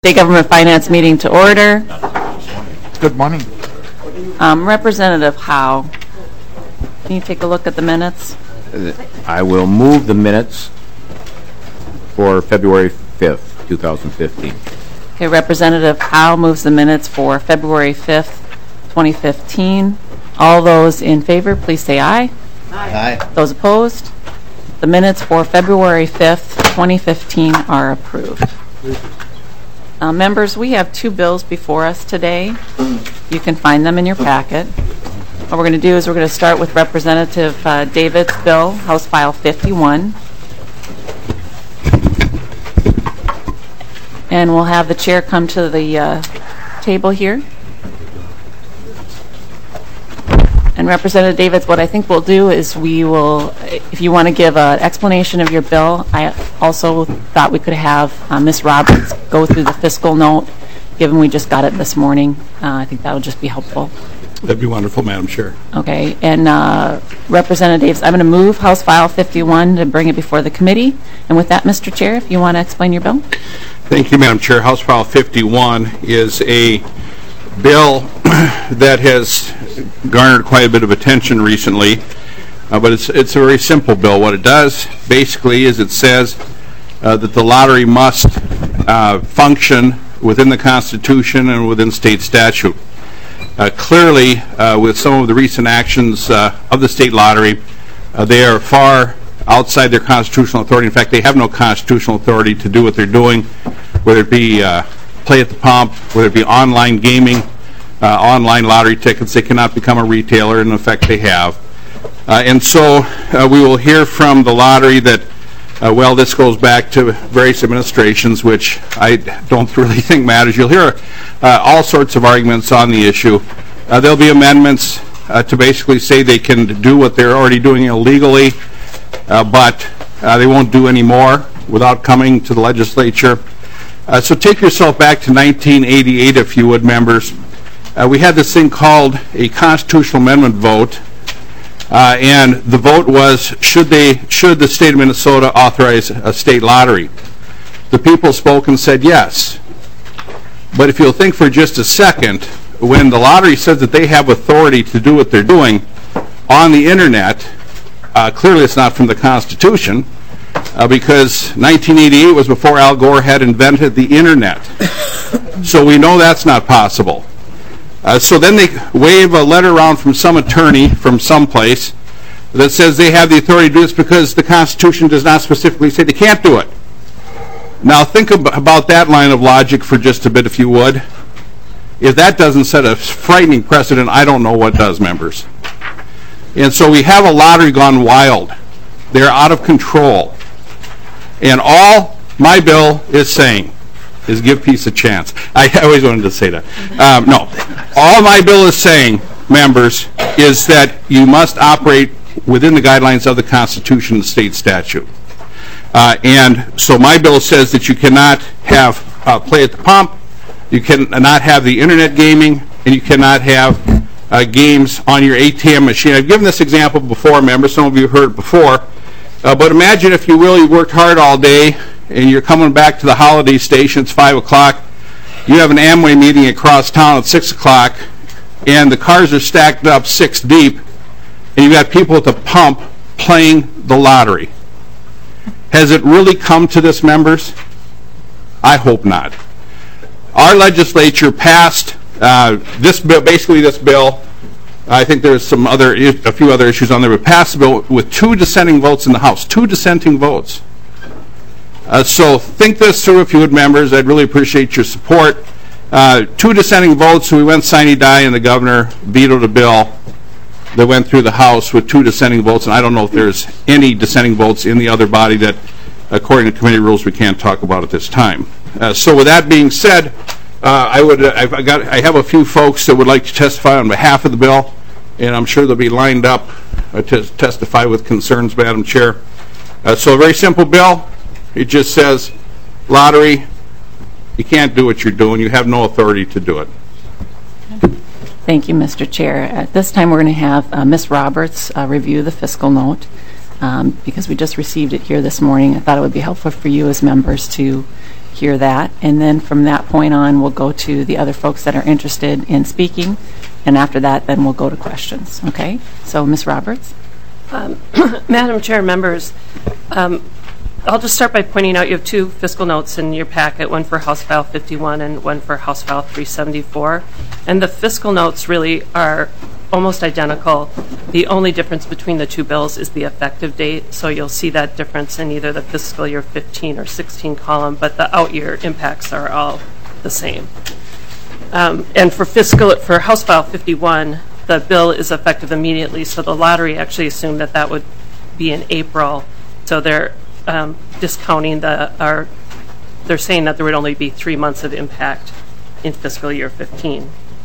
State Government Finance meeting to order. Good morning. Representative Howe, can you take a look at the minutes? I will move the minutes for February 5th, 2015. Okay, Representative Howe moves the minutes for February 5th, 2015. All those in favor, please say aye. Aye. Those opposed? The minutes for February 5th, 2015 are approved. Members, we have two bills before us today. You can find them in your packet. What we're going to do is we're going to start with Representative David's bill, House File 51. And we'll have the chair come to the table here. And Representative Davids, what I think we'll do is we will, if you want to give an explanation of your bill, I also thought we could have Ms. Roberts go through the fiscal note, given we just got it this morning. I think that would just be helpful. That'd be wonderful, Madam Chair. Okay, and Representative Davids, I'm going to move House File 51 to bring it before the committee. And with that, Mr. Chair, if you want to explain your bill. Thank you, Madam Chair. House File 51 is a bill that has garnered quite a bit of attention recently, but it's a very simple bill. What it does basically is it says that the lottery must function within the Constitution and within state statute. Clearly, with some of the recent actions of the state lottery, they are far outside their constitutional authority. In fact, they have no constitutional authority to do what they're doing, whether it be play at the pump, whether it be online gaming, online lottery tickets. They cannot become a retailer, and in effect they have. And so we will hear from the lottery that, well, this goes back to various administrations, which I don't really think matters. You'll hear all sorts of arguments on the issue. There'll be amendments to basically say they can do what they're already doing illegally, but they won't do any more without coming to the legislature. So take yourself back to 1988, if you would, members. We had this thing called a constitutional amendment vote, and the vote was should the state of Minnesota authorize a state lottery. The people spoke and said yes. But if you'll think for just a second, when the lottery says that they have authority to do what they're doing on the internet, clearly it's not from the Constitution, because 1988 was before Al Gore had invented the internet. So we know that's not possible. So then they wave a letter around from some attorney from someplace that says they have the authority to do this because the Constitution does not specifically say they can't do it. Now think about that line of logic for just a bit, if you would. If that doesn't set a frightening precedent, I don't know what does, members. And so we have a lottery gone wild. They're out of control. And all my bill is saying is give peace a chance. I always wanted to say that. No. All my bill is saying, members, is that you must operate within the guidelines of the Constitution and state statute. And so my bill says that you cannot have play at the pump, you cannot have the internet gaming, and you cannot have games on your ATM machine. I've given this example before, members. Some of you have heard it before. But imagine, if you will, you worked hard all day, and you're coming back to the holiday station. It's 5 o'clock. You have an Amway meeting across town at 6 o'clock, and the cars are stacked up 6 deep, and you've got people at the pump playing the lottery. Has it really come to this, members? I hope not. Our legislature passed this bill, basically this bill. I think there's a few other issues on there, but passed the bill with 2 dissenting votes in the House. 2 dissenting votes. So think this through, if you would, members. I'd really appreciate your support. 2 dissenting votes, so we went sine die, and the governor vetoed a bill that went through the House with 2 dissenting votes, and I don't know if there's any dissenting votes in the other body that, according to committee rules, we can't talk about at this time. So with that being said, I have a few folks that would like to testify on behalf of the bill, and I'm sure they'll be lined up to testify with concerns, Madam Chair. So a very simple bill. It just says, lottery, you can't do what you're doing. You have no authority to do it. Thank you, Mr. Chair. At this time, we're going to have Ms. Roberts review the fiscal note. Because we just received it here this morning, I thought it would be helpful for you as members to hear that, and then from that point on, we'll go to the other folks that are interested in speaking, and after that, then we'll go to questions, okay? So, Ms. Roberts? Madam Chair, members, I'll just start by pointing out you have two fiscal notes in your packet, one for House File 51 and one for House File 374. And the fiscal notes really are almost identical. The only difference between the two bills is the effective date. So you'll see that difference in either the fiscal year 15 or 16 column, but the out year impacts are all the same. And for House File 51, the bill is effective immediately. So the lottery actually assumed that that would be in April. So they're discounting they're saying that there would only be 3 months of impact in fiscal year 15.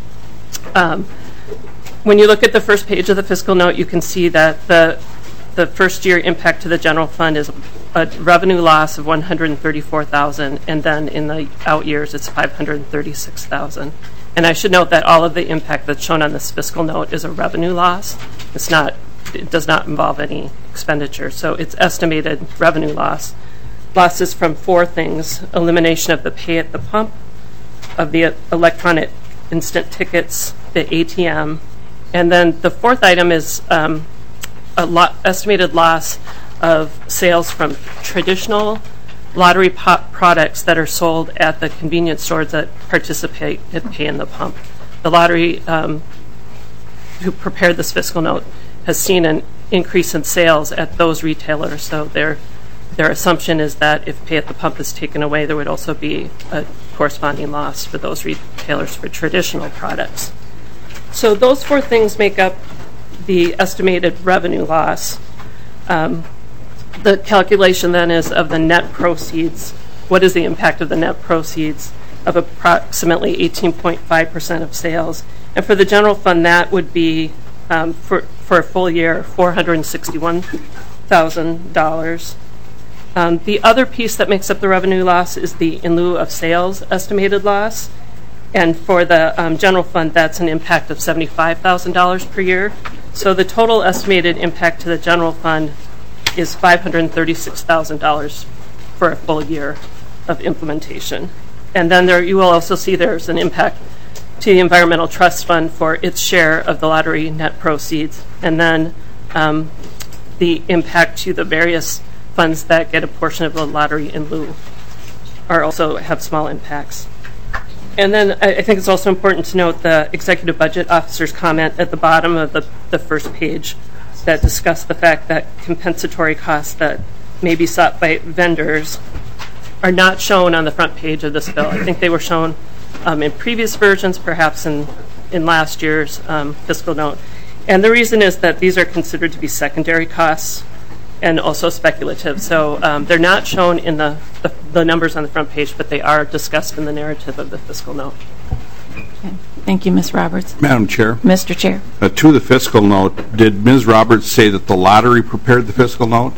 When you look at the first page of the fiscal note, you can see that the first year impact to the general fund is a revenue loss of $134,000, and then in the out years it's $536,000. And I should note that all of the impact that's shown on this fiscal note is a revenue loss. It does not involve any expenditure. So it's estimated revenue losses from four things: elimination of the pay at the pump, of the electronic instant tickets, the ATM, and then the fourth item is estimated loss of sales from traditional lottery products that are sold at the convenience stores that participate in pay in the pump. The lottery, who prepared this fiscal note, has seen an increase in sales at those retailers. So their assumption is that if pay at the pump is taken away, there would also be a corresponding loss for those retailers for traditional products. So those four things make up the estimated revenue loss. The calculation then is of the net proceeds. What is the impact of the net proceeds of approximately 18.5% of sales? And for the general fund, that would be for a full year, $461,000. The other piece that makes up the revenue loss is the in lieu of sales estimated loss. And for the general fund, that's an impact of $75,000 per year. So the total estimated impact to the general fund is $536,000 for a full year of implementation. And then you will also see there's an impact to the Environmental Trust Fund for its share of the lottery net proceeds, and then the impact to the various funds that get a portion of the lottery in lieu also have small impacts. And then I think it's also important to note the Executive Budget Officer's comment at the bottom of the first page that discussed the fact that compensatory costs that may be sought by vendors are not shown on the front page of this bill. I think they were shown in previous versions, perhaps in last year's fiscal note. And the reason is that these are considered to be secondary costs and also speculative. So they're not shown in the numbers on the front page, but they are discussed in the narrative of the fiscal note. Okay. Thank you, Ms. Roberts. Madam Chair. Mr. Chair. To the fiscal note, did Ms. Roberts say that the lottery prepared the fiscal note?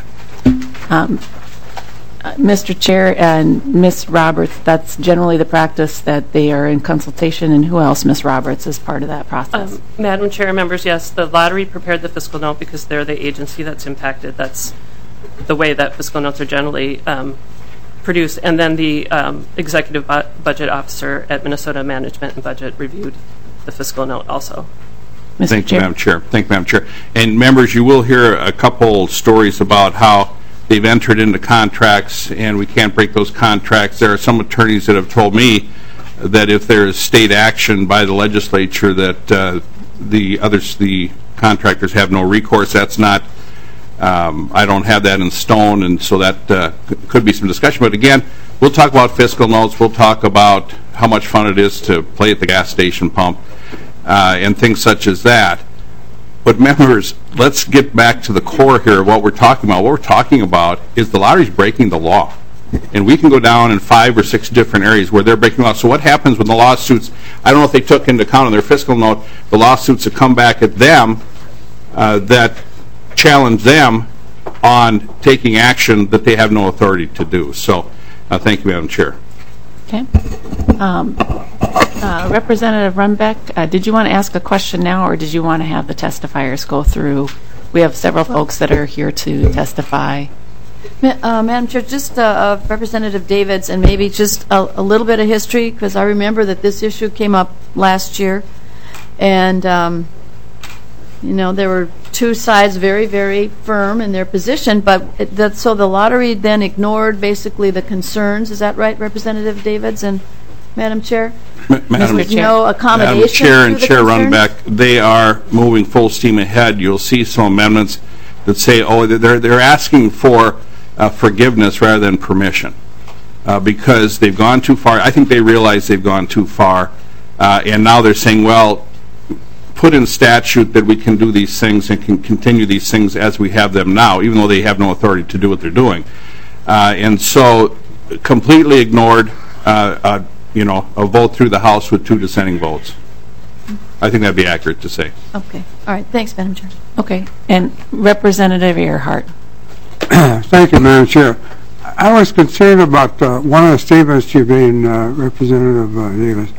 Mr. Chair and Ms. Roberts, that's generally the practice that they are in consultation, and who else, Ms. Roberts, is part of that process? Madam Chair, members, yes, the lottery prepared the fiscal note because they're the agency that's impacted. That's the way that fiscal notes are generally produced. And then the Executive Budget Officer at Minnesota Management and Budget reviewed the fiscal note also. Mr. Thank you, Chair. Madam Chair. Thank you, Madam Chair. And members, you will hear a couple stories about how they've entered into contracts and we can't break those contracts. There are some attorneys that have told me that if there is state action by the legislature that the contractors have no recourse. That's not, I don't have that in stone, and so that could be some discussion. But again, we'll talk about fiscal notes. We'll talk about how much fun it is to play at the gas station pump and things such as that. But members, let's get back to the core here of what we're talking about. What we're talking about is the lottery's breaking the law. And we can go down in 5 or 6 different areas where they're breaking the law. So what happens when the lawsuits, I don't know if they took into account in their fiscal note, the lawsuits that come back at them that challenge them on taking action that they have no authority to do. So thank you, Madam Chair. Okay. Representative Runbeck, did you want to ask a question now, or did you want to have the testifiers go through? We have several folks that are here to testify. Madam Chair, just Representative Davids, and maybe just a little bit of history, because I remember that this issue came up last year, and there were two sides very, very firm in their position, but so the lottery then ignored basically the concerns. Is that right, Representative Davids and Madam Chair? Madam Chair. No accommodation Madam Chair and to the Chair concerns? Runbeck, they are moving full steam ahead. You'll see some amendments that say, they're asking for forgiveness rather than permission because they've gone too far. I think they realize they've gone too far, and now they're saying, well, put in statute that we can do these things and can continue these things as we have them now, even though they have no authority to do what they're doing. And so completely ignored a vote through the House with 2 dissenting votes. I think that'd be accurate to say. Okay. All right. Thanks, Madam Chair. Okay. And Representative Earhart. Thank you, Madam Chair. I was concerned about one of the statements you made, Representative Davis.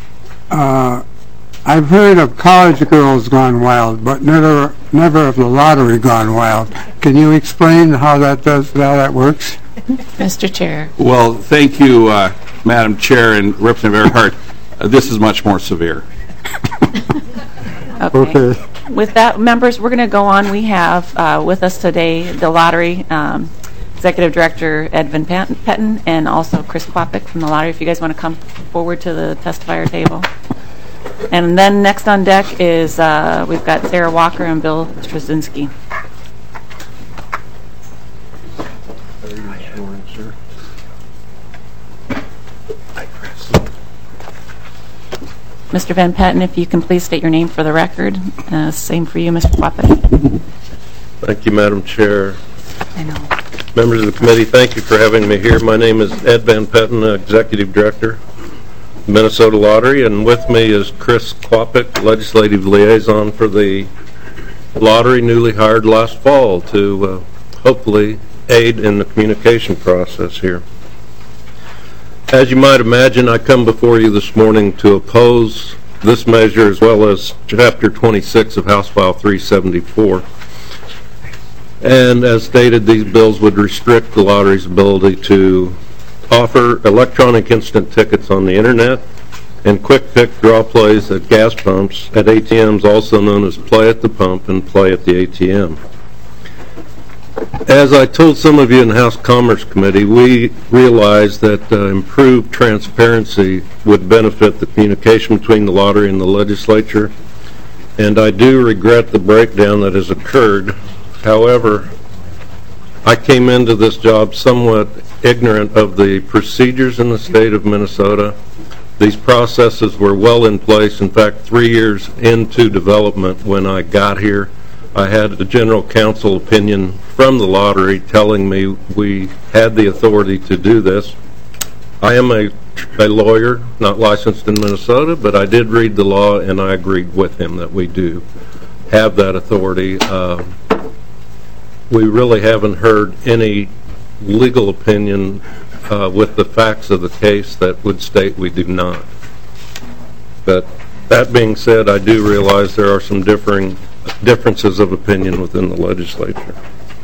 I've heard of college girls gone wild, but never of the lottery gone wild. Can you explain how that works? Mr. Chair. Well, thank you, Madam Chair and Representative Earhart. This is much more severe. Okay. With that, members, we're going to go on. We have with us today the lottery Executive Director Ed Van Petten and also Chris Klopik from the lottery. If you guys want to come forward to the testifier table. And then next on deck is we've got Sarah Walker and Bill Straczynski. Mr. Van Petten, if you can please state your name for the record. Same for you, Mr. Klopik. Thank you, Madam Chair. I know. Members of the committee, thank you for having me here. My name is Ed Van Petten, Executive Director, Minnesota Lottery, and with me is Chris Klopik, Legislative Liaison for the Lottery, newly hired last fall to hopefully aid in the communication process here. As you might imagine, I come before you this morning to oppose this measure as well as Chapter 26 of House File 374. And as stated, these bills would restrict the lottery's ability to offer electronic instant tickets on the internet and quick pick draw plays at gas pumps at ATMs, also known as play at the pump and play at the ATM. As I told some of you in the House Commerce Committee, we realized that improved transparency would benefit the communication between the lottery and the legislature, and I do regret the breakdown that has occurred. However, I came into this job somewhat ignorant of the procedures in the state of Minnesota. These processes were well in place. In fact, 3 years into development when I got here, I had a general counsel opinion from the lottery telling me we had the authority to do this. I am a lawyer, not licensed in Minnesota, but I did read the law and I agreed with him that we do have that authority. We really haven't heard any legal opinion with the facts of the case that would state we do not. But that being said, I do realize there are some differences of opinion within the legislature.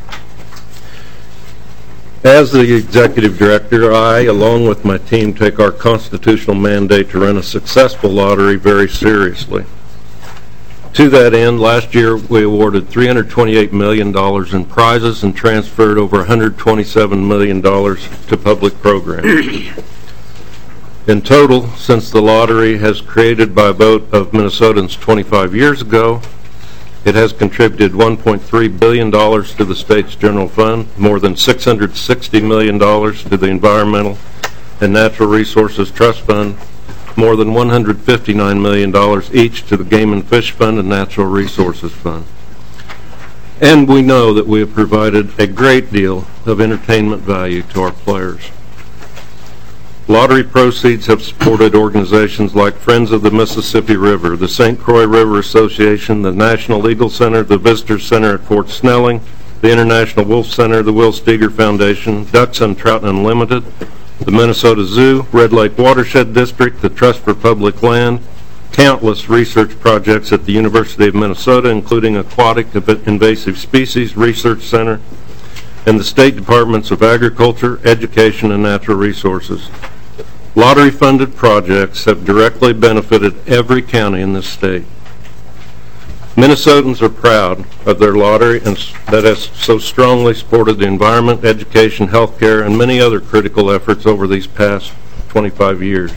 As the Executive Director, I, along with my team, take our constitutional mandate to run a successful lottery very seriously. To that end, last year we awarded $328 million in prizes and transferred over $127 million to public programs. In total, since the lottery has created by a vote of Minnesotans 25 years ago, it has contributed $1.3 billion to the state's general fund, more than $660 million to the Environmental and Natural Resources Trust Fund, more than $159 million each to the Game and Fish Fund and Natural Resources Fund. And we know that we have provided a great deal of entertainment value to our players. Lottery proceeds have supported organizations like Friends of the Mississippi River, the St. Croix River Association, the National Eagle Center, the Visitor Center at Fort Snelling, the International Wolf Center, the Will Steger Foundation, Ducks and Trout Unlimited, the Minnesota Zoo, Red Lake Watershed District, the Trust for Public Land, countless research projects at the University of Minnesota, including Aquatic Invasive Species Research Center, and the State Departments of Agriculture, Education, and Natural Resources. Lottery-funded projects have directly benefited every county in this state. Minnesotans are proud of their lottery and that has so strongly supported the environment, education, health care, and many other critical efforts over these past 25 years.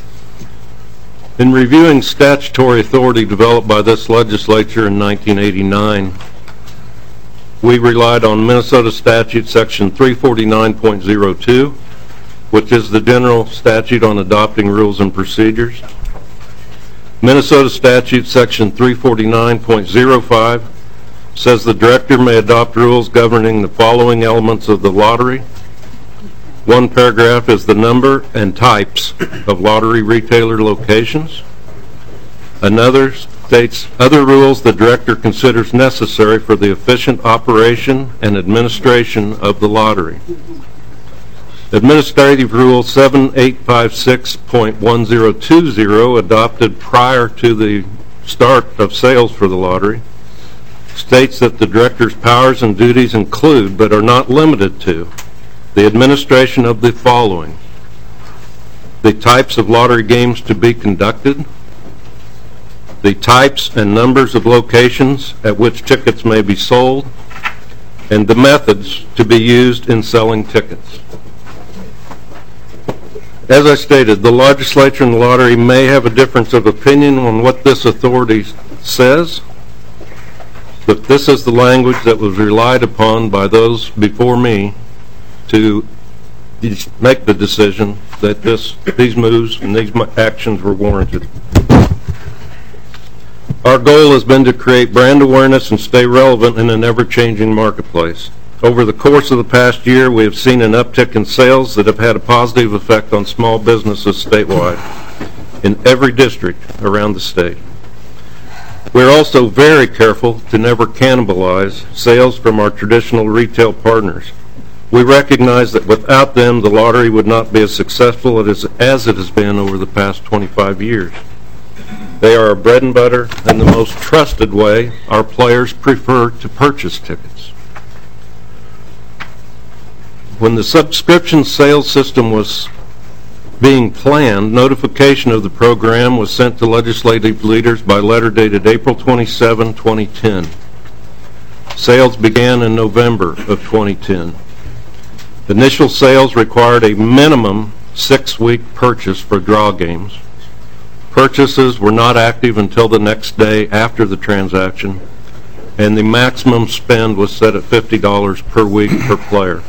In reviewing statutory authority developed by this legislature in 1989, we relied on Minnesota Statute Section 349.02, which is the general statute on adopting rules and procedures. Minnesota Statute Section 349.05 says the director may adopt rules governing the following elements of the lottery. One paragraph is the number and types of lottery retailer locations. Another states other rules the director considers necessary for the efficient operation and administration of the lottery. Administrative Rule 7856.1020, adopted prior to the start of sales for the lottery, states that the director's powers and duties include, but are not limited to, the administration of the following: the types of lottery games to be conducted, the types and numbers of locations at which tickets may be sold, and the methods to be used in selling tickets. As I stated, the legislature and the lottery may have a difference of opinion on what this authority says, but this is the language that was relied upon by those before me to make the decision that these moves and these actions were warranted. Our goal has been to create brand awareness and stay relevant in an ever-changing marketplace. Over the course of the past year, we have seen an uptick in sales that have had a positive effect on small businesses statewide in every district around the state. We're also very careful to never cannibalize sales from our traditional retail partners. We recognize that without them, the lottery would not be as successful as it has been over the past 25 years. They are our bread and butter and the most trusted way our players prefer to purchase tickets. When the subscription sales system was being planned, notification of the program was sent to legislative leaders by letter dated April 27, 2010. Sales began in November of 2010. Initial sales required a minimum 6-week purchase for draw games. Purchases were not active until the next day after the transaction, and the maximum spend was set at $50 per week per player.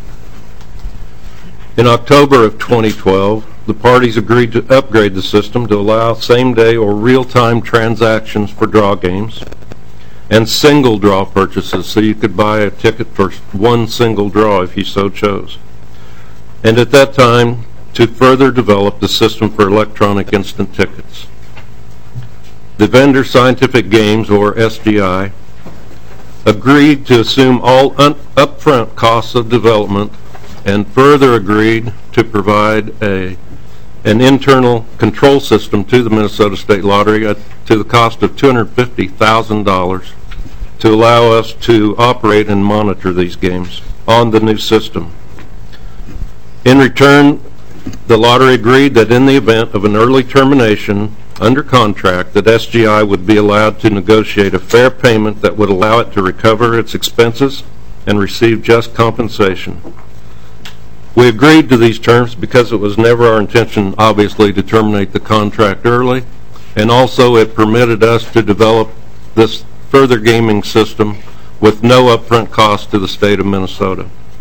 In October of 2012, the parties agreed to upgrade the system to allow same-day or real-time transactions for draw games and single draw purchases, so you could buy a ticket for one single draw if you so chose. And at that time, to further develop the system for electronic instant tickets. The vendor Scientific Games, or SGI, agreed to assume all upfront costs of development and further agreed to provide an internal control system to the Minnesota State Lottery to the cost of $250,000 to allow us to operate and monitor these games on the new system. In return, the lottery agreed that in the event of an early termination under contract, that SGI would be allowed to negotiate a fair payment that would allow it to recover its expenses and receive just compensation. We agreed to these terms because it was never our intention, obviously, to terminate the contract early, and also it permitted us to develop this further gaming system with no upfront cost to the state of Minnesota.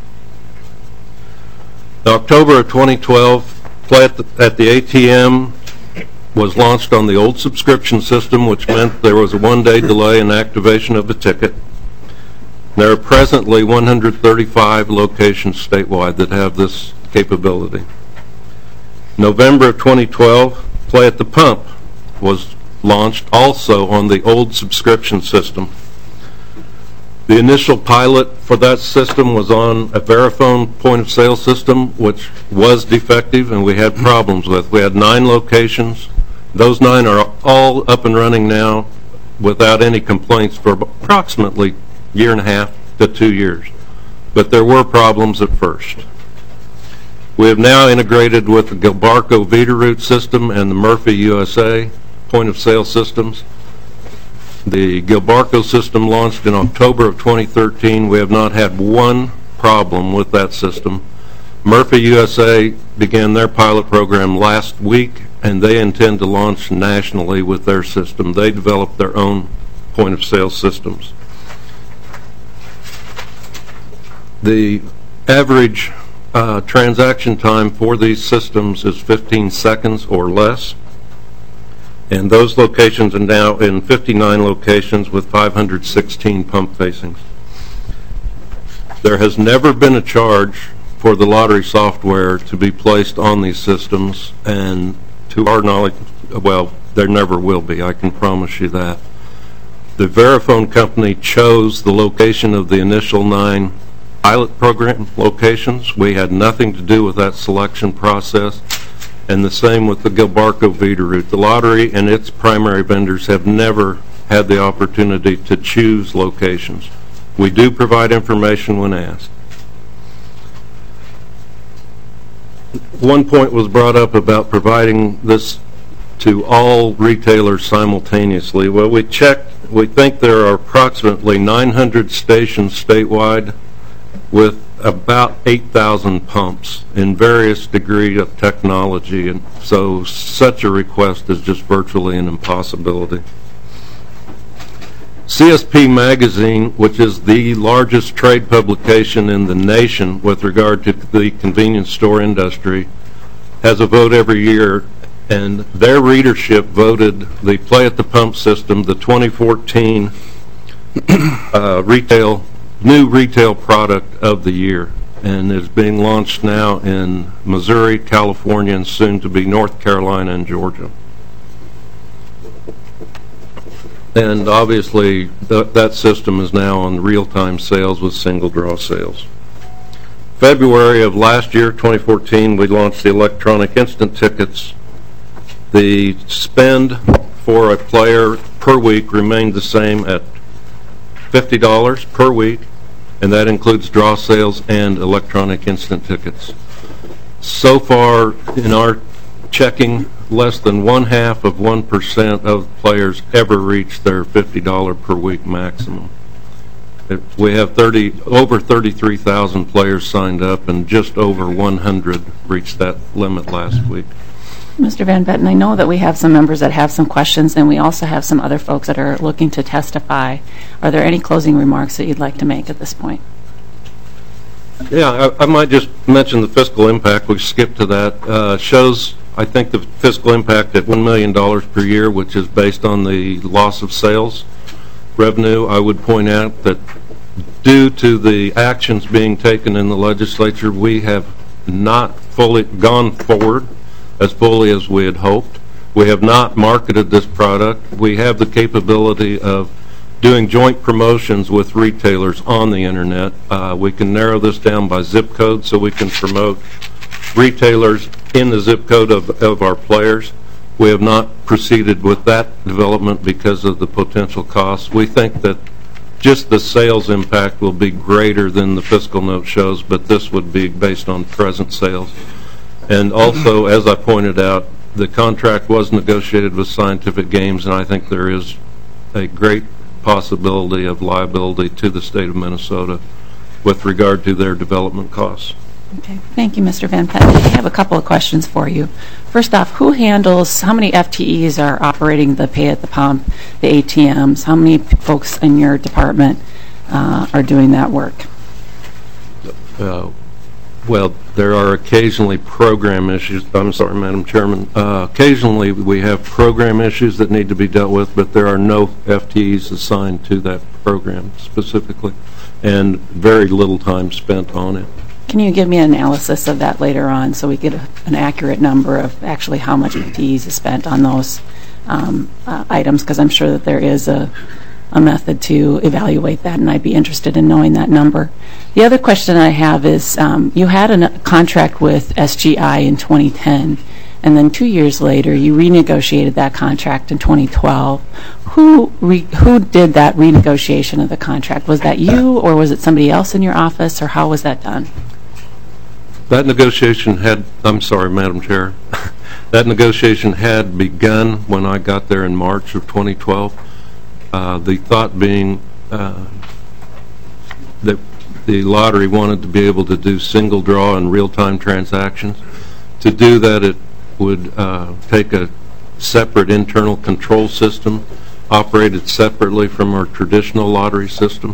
In October of 2012, play at the ATM was launched on the old subscription system, which meant there was a one-day delay in activation of the ticket. There are presently 135 locations statewide that have this capability. November of 2012, Play at the Pump was launched also on the old subscription system. The initial pilot for that system was on a Verifone point-of-sale system, which was defective and we had problems with. We had 9 locations. Those 9 are all up and running now without any complaints for approximately 1.5 to 2 years. but there were problems at first. We have now integrated with the Gilbarco Veeder-Root system and the Murphy USA point-of-sale systems. The Gilbarco system launched in October of 2013. We have not had one problem with that system. Murphy USA began their pilot program last week, and they intend to launch nationally with their system. They developed their own point-of-sale systems. The average transaction time for these systems is 15 seconds or less, and those locations are now in 59 locations with 516 pump facings. There has never been a charge for the lottery software to be placed on these systems, and to our knowledge, well, there never will be, I can promise you that. The Verifone company chose the location of the initial 9 pilot program locations. We had nothing to do with that selection process, and the same with the Gilbarco Veeder-Root. The lottery and its primary vendors have never had the opportunity to choose locations. We do provide information when asked. One point was brought up about providing this to all retailers simultaneously. Well, we checked. We think there are approximately 900 stations statewide with about 8,000 pumps in various degrees of technology, and so such a request is just virtually an impossibility. CSP Magazine, which is the largest trade publication in the nation with regard to the convenience store industry, has a vote every year, and their readership voted the Play at the Pump system the 2014 new retail product of the year, and is being launched now in Missouri, California, and soon to be North Carolina and Georgia. And obviously that system is now on real-time sales with single draw sales. February of last year, 2014, we launched the electronic instant tickets. The spend for a player per week remained the same at $50 per week, and that includes draw sales and electronic instant tickets. So far in our checking, less than 0.5% of players ever reach their $50 per week maximum. We have over 33,000 players signed up, and just over 100 reached that limit last week. Mr. Van Betten, I know that we have some members that have some questions, and we also have some other folks that are looking to testify. Are there any closing remarks that you'd like to make at this point? Yeah, I might just mention the fiscal impact. We skipped to that. Shows, I think, the fiscal impact at $1 million per year, which is based on the loss of sales revenue. I would point out that due to the actions being taken in the legislature, we have not fully gone forward as fully as we had hoped. We have not marketed this product. We have the capability of doing joint promotions with retailers on the internet. We can narrow this down by zip code, so we can promote retailers in the zip code of our players. We have not proceeded with that development because of the potential costs. We think that just the sales impact will be greater than the fiscal note shows, but this would be based on present sales. And also, as I pointed out, the contract was negotiated with Scientific Games, and I think there is a great possibility of liability to the state of Minnesota with regard to their development costs. Okay, thank you, Mr. Van Betten. I have a couple of questions for you. First off, how many FTEs are operating the pay at the pump, the ATMs? How many folks in your department are doing that work? Well, there are occasionally program issues. I'm sorry, Madam Chairman. Occasionally we have program issues that need to be dealt with, but there are no FTEs assigned to that program specifically, and very little time spent on it. Can you give me an analysis of that later on so we get an accurate number of actually how much FTEs is spent on those items? Because I'm sure that there is a method to evaluate that, and I'd be interested in knowing that number. The other question I have is you had a contract with SGI in 2010, and then 2 years later you renegotiated that contract in 2012. who did that renegotiation of the contract? Was that you, or was it somebody else in your office, or how was that done? That negotiation had, I'm sorry, Madam Chair, that negotiation had begun when I got there in March of 2012. The thought being that the lottery wanted to be able to do single draw and real-time transactions. To do that, it would take a separate internal control system operated separately from our traditional lottery system.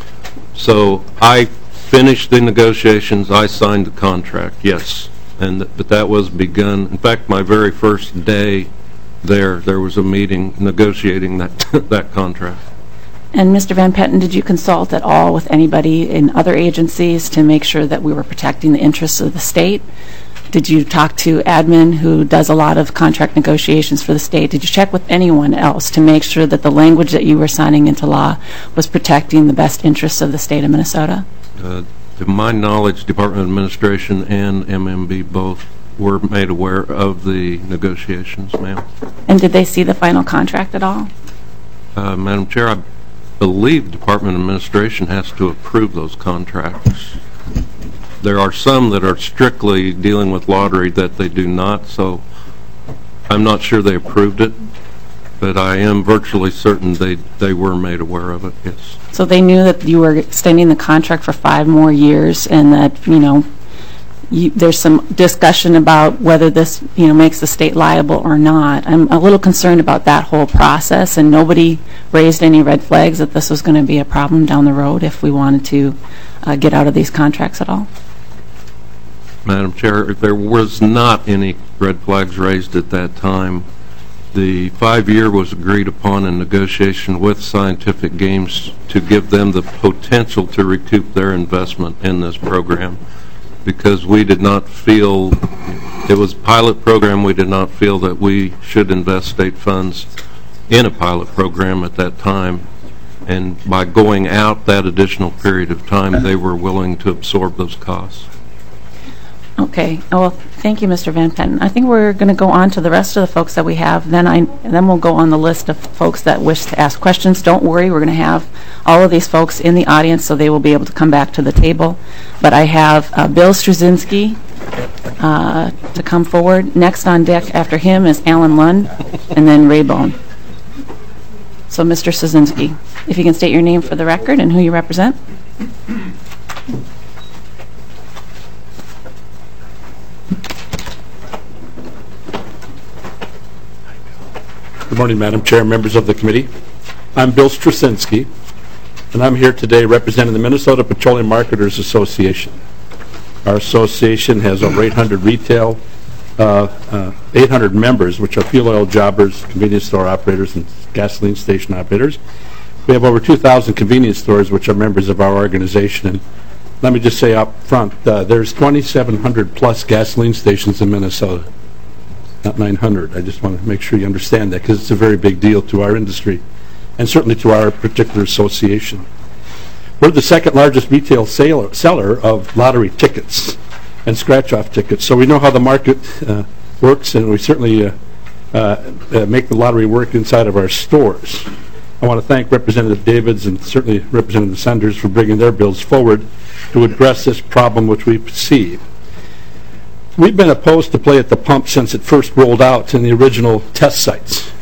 So I finished the negotiations, I signed the contract, yes, but that was begun. In fact, my very first day there was a meeting negotiating that contract. And Mr. Van Petten, did you consult at all with anybody in other agencies to make sure that we were protecting the interests of the state? Did you talk to admin who does a lot of contract negotiations for the state? Did you check with anyone else to make sure that the language that you were signing into law was protecting the best interests of the state of Minnesota? To my knowledge, Department of Administration and MMB both were made aware of the negotiations, ma'am. And did they see the final contract at all? Madam Chair, I believe Department of Administration has to approve those contracts. There are some that are strictly dealing with lottery that they do not, so I'm not sure they approved it, but I am virtually certain they were made aware of it, yes. So they knew that you were extending the contract for 5 more years, and that, there's some discussion about whether this, makes the state liable or not. I'm a little concerned about that whole process, and nobody raised any red flags that this was going to be a problem down the road if we wanted to get out of these contracts at all. Madam Chair, there was not any red flags raised at that time. The 5-year was agreed upon in negotiation with Scientific Games to give them the potential to recoup their investment in this program, because we did not feel, it was a pilot program, we did not feel that we should invest state funds in a pilot program at that time. And by going out that additional period of time, they were willing to absorb those costs. Okay. Well, thank you, Mr. Van Petten. I think we're going to go on to the rest of the folks that we have. Then we'll go on the list of folks that wish to ask questions. Don't worry, we're going to have all of these folks in the audience, so they will be able to come back to the table. But I have Bill Strusinski to come forward. Next on deck after him is Alan Lund, and then Ray Bone. So, Mr. Strusinski, if you can state your name for the record and who you represent. Good morning, Madam Chair, members of the committee. I'm Bill Strusinski, and I'm here today representing the Minnesota Petroleum Marketers Association. Our association has over 800 retail, 800 members, which are fuel oil jobbers, convenience store operators, and gasoline station operators. We have over 2,000 convenience stores, which are members of our organization. And let me just say up front, there's 2,700 plus gasoline stations in Minnesota. Not 900. I just want to make sure you understand that, because it's a very big deal to our industry and certainly to our particular association. We're the second largest retail seller of lottery tickets and scratch-off tickets, so we know how the market works, and we certainly make the lottery work inside of our stores. I want to thank Representative Davids and certainly Representative Sanders for bringing their bills forward to address this problem which we perceive. We've been opposed to play at the pump since it first rolled out in the original test sites.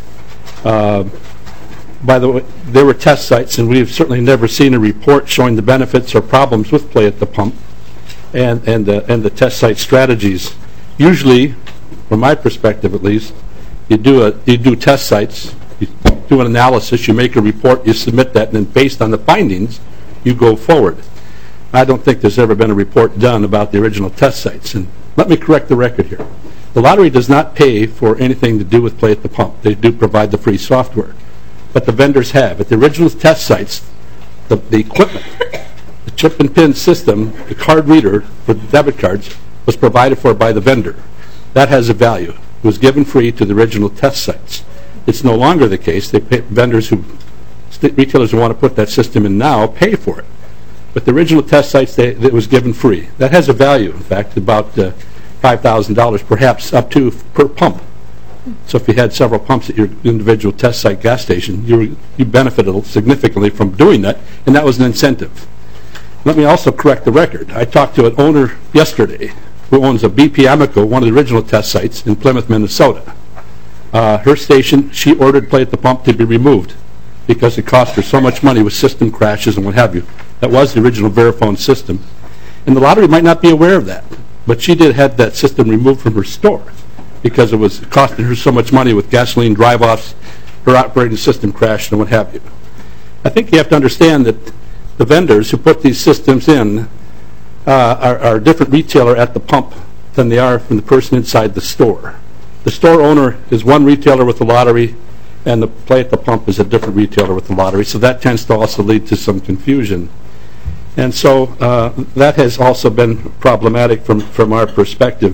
By the way, there were test sites, and we've certainly never seen a report showing the benefits or problems with play at the pump and the test site strategies. Usually, from my perspective at least, you do test sites, you do an analysis, you make a report, you submit that, and then based on the findings, you go forward. I don't think there's ever been a report done about the original test sites. And let me correct the record here. The lottery does not pay for anything to do with play at the pump. They do provide the free software. But the vendors have. At the original test sites, the equipment, the chip and pin system, the card reader for the debit cards was provided for by the vendor. That has a value. It was given free to the original test sites. It's no longer the case. They pay, retailers who want to put that system in now pay for it. But the original test sites, it was given free. That has a value, in fact, about $5,000 perhaps up to per pump. So if you had several pumps at your individual test site gas station, you benefited significantly from doing that, and that was an incentive. Let me also correct the record. I talked to an owner yesterday who owns a BP Amico, one of the original test sites in Plymouth, Minnesota. Her station, she ordered Play at the Pump to be removed because it cost her so much money with system crashes and what have you. That was the original Verifone system. And the lottery might not be aware of that, but she did have that system removed from her store because it was costing her so much money with gasoline drive-offs, her operating system crashed, and what have you. I think you have to understand that the vendors who put these systems in are a different retailer at the pump than they are from the person inside the store. The store owner is one retailer with the lottery, and the Play at the Pump is a different retailer with the lottery, so that tends to also lead to some confusion. And so that has also been problematic from our perspective.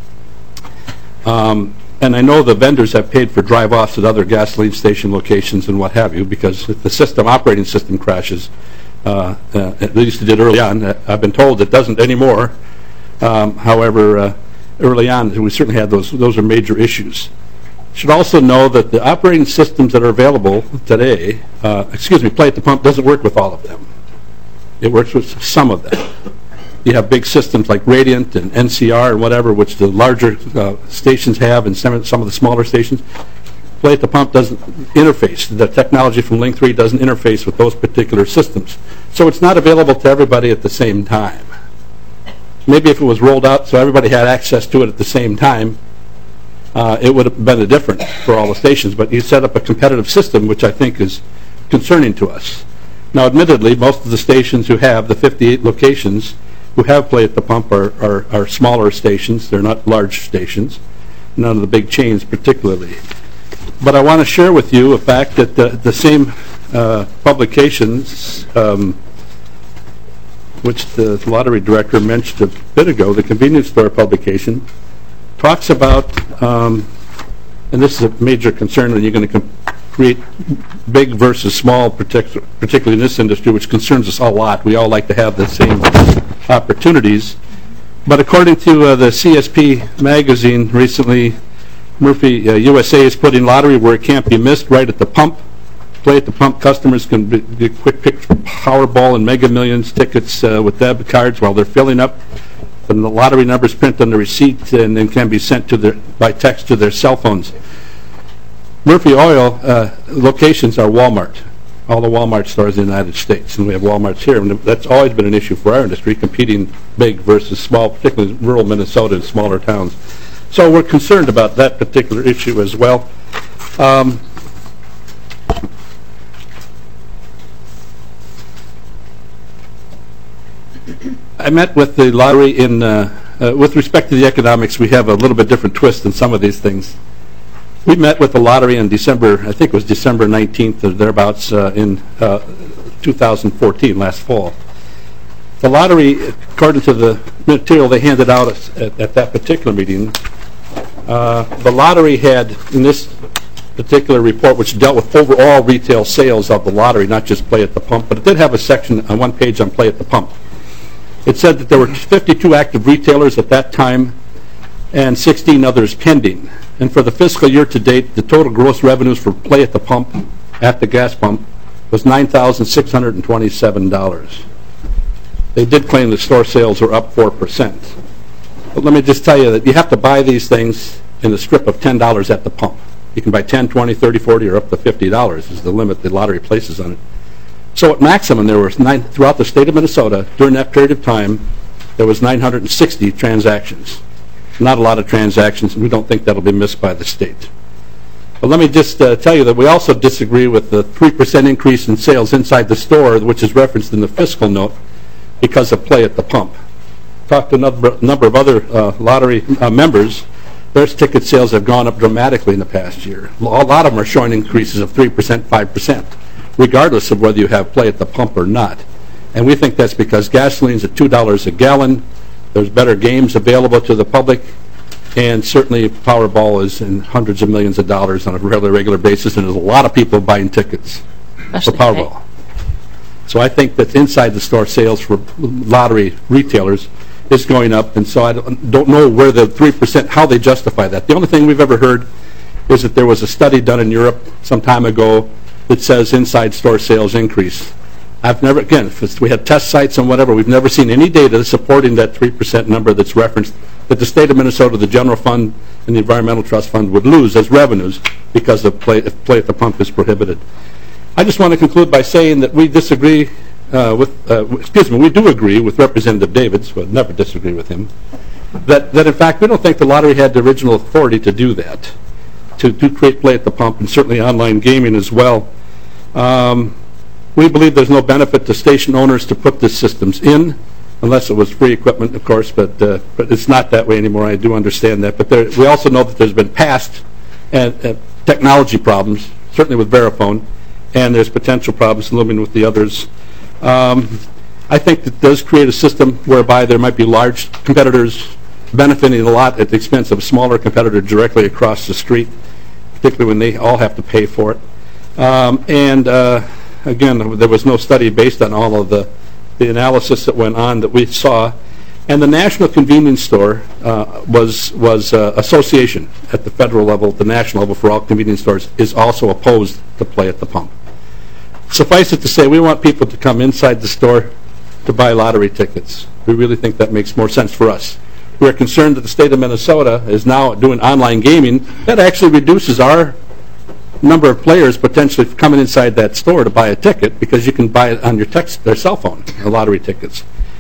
And I know the vendors have paid for drive-offs at other gasoline station locations and what have you, because if the operating system crashes, at least it did early on. I've been told it doesn't anymore. However, early on, we certainly had those. Those are major issues. You should also know that the operating systems that are available today, Play at the Pump doesn't work with all of them. It works with some of them. You have big systems like Radiant and NCR and whatever, which the larger stations have, and some of the smaller stations. Play at the Pump doesn't interface. The technology from Link 3 doesn't interface with those particular systems. So it's not available to everybody at the same time. Maybe if it was rolled out so everybody had access to it at the same time, it would have been different for all the stations. But you set up a competitive system, which I think is concerning to us. Now, admittedly, most of the stations who have the 58 locations who have Play at the Pump are smaller stations. They're not large stations, none of the big chains particularly. But I want to share with you a fact that the same publications, which the lottery director mentioned a bit ago, the convenience store publication, talks about, and this is a major concern when you're going to create big versus small, particularly in this industry, which concerns us a lot. We all like to have the same opportunities. But according to the CSP magazine recently, Murphy USA is putting lottery where it can't be missed, right at the pump. Play at the Pump customers can get quick pick Powerball and Mega Millions tickets with debit cards while they're filling up. And the lottery numbers print on the receipt and then can be sent to by text to their cell phones. Murphy Oil locations are Walmart, all the Walmart stores in the United States, and we have Walmarts here. And that's always been an issue for our industry, competing big versus small, particularly rural Minnesota and smaller towns. So we're concerned about that particular issue as well. I met with the lottery in, with respect to the economics, we have a little bit different twist than some of these things. We met with the lottery in December, I think it was December 19th or thereabouts in 2014, last fall. The lottery, according to the material they handed out at that particular meeting, the lottery had, in this particular report, which dealt with overall retail sales of the lottery, not just Play at the Pump, but it did have a section on one page on Play at the Pump. It said that there were 52 active retailers at that time and 16 others pending. And for the fiscal year to date, the total gross revenues for Play at the Pump, at the gas pump, was $9,627. They did claim the store sales were up 4%. But let me just tell you that you have to buy these things in a strip of $10 at the pump. You can buy 10, 20, 30, 40, or up to $50 is the limit the lottery places on it. So at maximum, there were throughout the state of Minnesota, during that period of time, there was 960 transactions. Not a lot of transactions, and we don't think that'll be missed by the state. But let me just tell you that we also disagree with the 3% increase in sales inside the store, which is referenced in the fiscal note, because of Play at the Pump. Talked to a number of other lottery members. Their ticket sales have gone up dramatically in the past year. A lot of them are showing increases of 3%, 5%, regardless of whether you have Play at the Pump or not. And we think that's because gasoline's at $2 a gallon. There's better games available to the public, and certainly Powerball is in hundreds of millions of dollars on a regular basis, and there's a lot of people buying tickets for Powerball. So I think that inside the store sales for lottery retailers is going up, and so I don't know where the 3%, how they justify that. The only thing we've ever heard is that there was a study done in Europe some time ago that says inside store sales increase. I've never, again, we have test sites and whatever, we've never seen any data supporting that 3% number that's referenced, that the state of Minnesota, the general fund, and the environmental trust fund would lose as revenues because of play at the pump is prohibited. I just want to conclude by saying that we disagree we do agree with Representative Davids, we'll never disagree with him, that in fact we don't think the lottery had the original authority to do that, to create play at the pump, and certainly online gaming as well. We believe there's no benefit to station owners to put these systems in, unless it was free equipment, of course, but it's not that way anymore. I do understand that. But we also know that there's been past technology problems, certainly with Verifone, and there's potential problems looming with the others. I think that does create a system whereby there might be large competitors benefiting a lot at the expense of a smaller competitor directly across the street, particularly when they all have to pay for it. Again, there was no study based on all of the analysis that went on that we saw. And the National Convenience Store was association at the federal level, the national level for all convenience stores, is also opposed to play at the pump. Suffice it to say, we want people to come inside the store to buy lottery tickets. We really think that makes more sense for us. We're concerned that the state of Minnesota is now doing online gaming. That actually reduces our number of players potentially coming inside that store to buy a ticket, because you can buy it on their cell phone, the lottery tickets,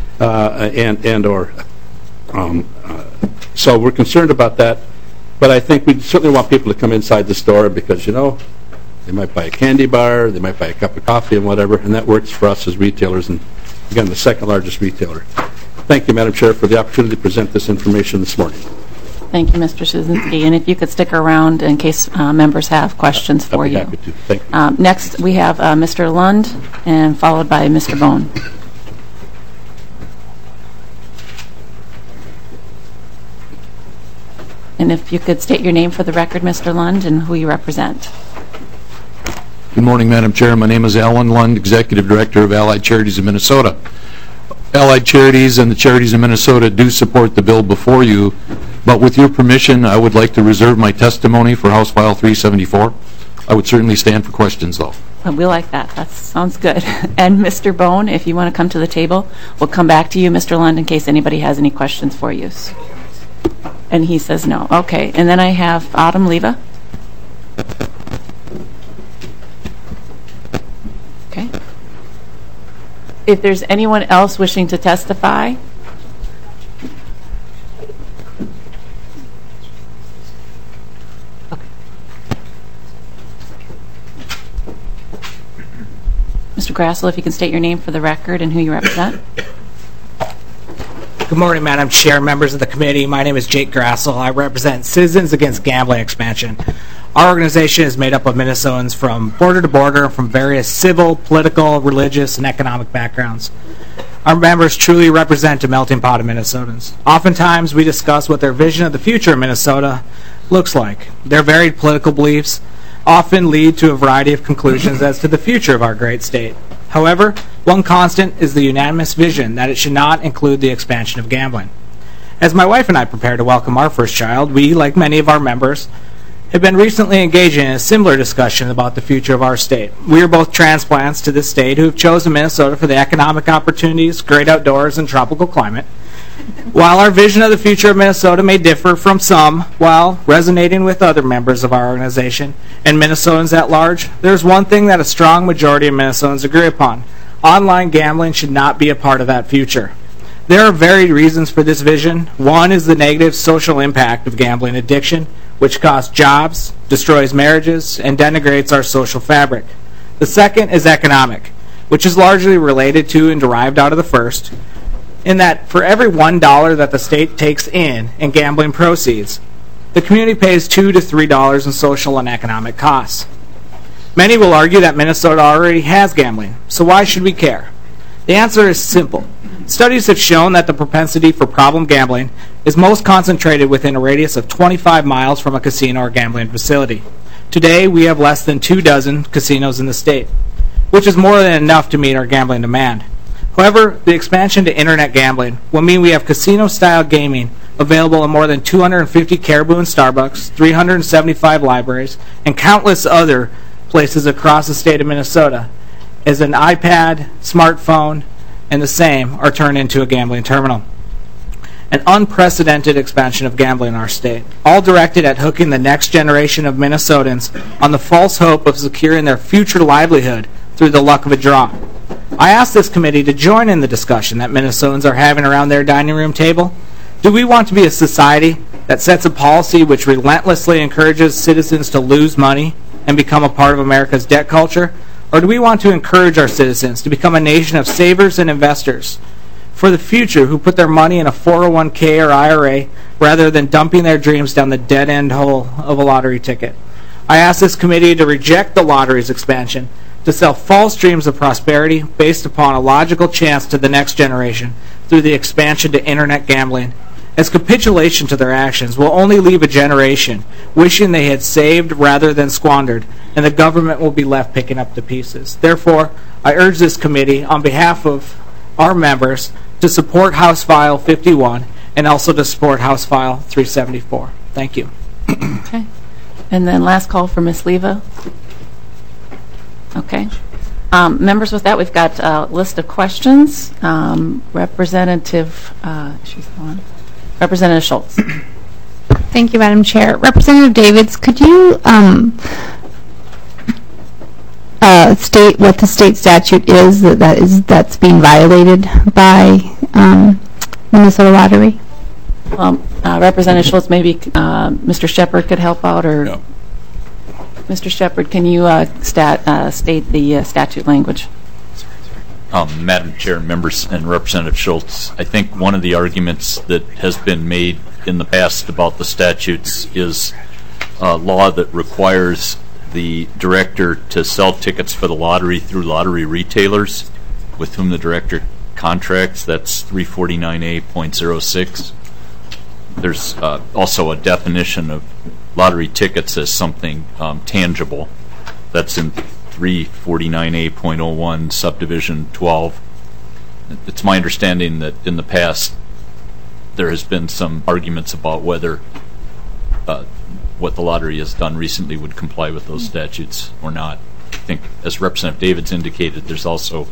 so we're concerned about that. But I think we certainly want people to come inside the store because, they might buy a candy bar, they might buy a cup of coffee and whatever, and that works for us as retailers, and again, the second largest retailer. Thank you, Madam Chair, for the opportunity to present this information this morning. Thank you, Mr. Szynski. And if you could stick around in case members have questions for you. I'd be happy to. Thank you. Next, we have Mr. Lund, and followed by Mr. Bone. And if you could state your name for the record, Mr. Lund, and who you represent. Good morning, Madam Chair. My name is Alan Lund, Executive Director of Allied Charities of Minnesota. Allied Charities and the Charities of Minnesota do support the bill before you, but with your permission, I would like to reserve my testimony for House File 374. I would certainly stand for questions, though. We like that. That sounds good. And Mr. Bone, if you want to come to the table, we'll come back to you, Mr. Lund, in case anybody has any questions for you. And he says no. Okay. And then I have Autumn Leva. Okay. If there's anyone else wishing to testify, Mr. Grassel, if you can state your name for the record and who you represent. Good morning, Madam Chair, members of the committee. My name is Jake Grassel. I represent Citizens Against Gambling Expansion. Our organization is made up of Minnesotans from border to border, from various civil, political, religious, and economic backgrounds. Our members truly represent a melting pot of Minnesotans. Oftentimes, we discuss what their vision of the future of Minnesota looks like. Their varied political beliefs often lead to a variety of conclusions as to the future of our great state. However, one constant is the unanimous vision that it should not include the expansion of gambling. As my wife and I prepare to welcome our first child, we, like many of our members, have been recently engaging in a similar discussion about the future of our state. We are both transplants to this state who have chosen Minnesota for the economic opportunities, great outdoors, and tropical climate. While our vision of the future of Minnesota may differ from some, while resonating with other members of our organization and Minnesotans at large, there's one thing that a strong majority of Minnesotans agree upon. Online gambling should not be a part of that future. There are varied reasons for this vision. One is the negative social impact of gambling addiction, which costs jobs, destroys marriages, and denigrates our social fabric. The second is economic, which is largely related to and derived out of the first, in that for every $1 that the state takes in gambling proceeds, the community pays $2 to $3 in social and economic costs. Many will argue that Minnesota already has gambling, so why should we care? The answer is simple. Studies have shown that the propensity for problem gambling is most concentrated within a radius of 25 miles from a casino or gambling facility. Today, we have less than 24 casinos in the state, which is more than enough to meet our gambling demand. However, the expansion to internet gambling will mean we have casino-style gaming available in more than 250 Caribou and Starbucks, 375 libraries, and countless other places across the state of Minnesota, as an iPad, smartphone, and the same are turned into a gambling terminal. An unprecedented expansion of gambling in our state, all directed at hooking the next generation of Minnesotans on the false hope of securing their future livelihood through the luck of a draw. I ask this committee to join in the discussion that Minnesotans are having around their dining room table. Do we want to be a society that sets a policy which relentlessly encourages citizens to lose money and become a part of America's debt culture? Or do we want to encourage our citizens to become a nation of savers and investors for the future who put their money in a 401k or IRA rather than dumping their dreams down the dead-end hole of a lottery ticket? I ask this committee to reject the lottery's expansion, to sell false dreams of prosperity based upon a logical chance to the next generation through the expansion to internet gambling, as capitulation to their actions will only leave a generation wishing they had saved rather than squandered, and the government will be left picking up the pieces. Therefore, I urge this committee, on behalf of our members, to support House File 51 and also to support House File 374. Thank you. Okay. And then last call for Ms. Leva. Okay. Members, with that, we've got a list of questions. Representative, she's the one. Representative Schultz. Thank you, Madam Chair. Representative Davids, could you state what the state statute is that's being violated by Minnesota Lottery? Representative Schultz, maybe Mr. Shepard could help out, or No. Mr. Shepard, can you state the statute language? Madam Chair, members, and Representative Schultz, I think one of the arguments that has been made in the past about the statutes is a law that requires the director to sell tickets for the lottery through lottery retailers with whom the director contracts. That's 349A.06. There's also a definition of lottery tickets as something tangible. That's in 349A.01, subdivision 12. It's my understanding that in the past there has been some arguments about whether what the lottery has done recently would comply with those statutes or not. I think, as Representative Davids indicated, there's also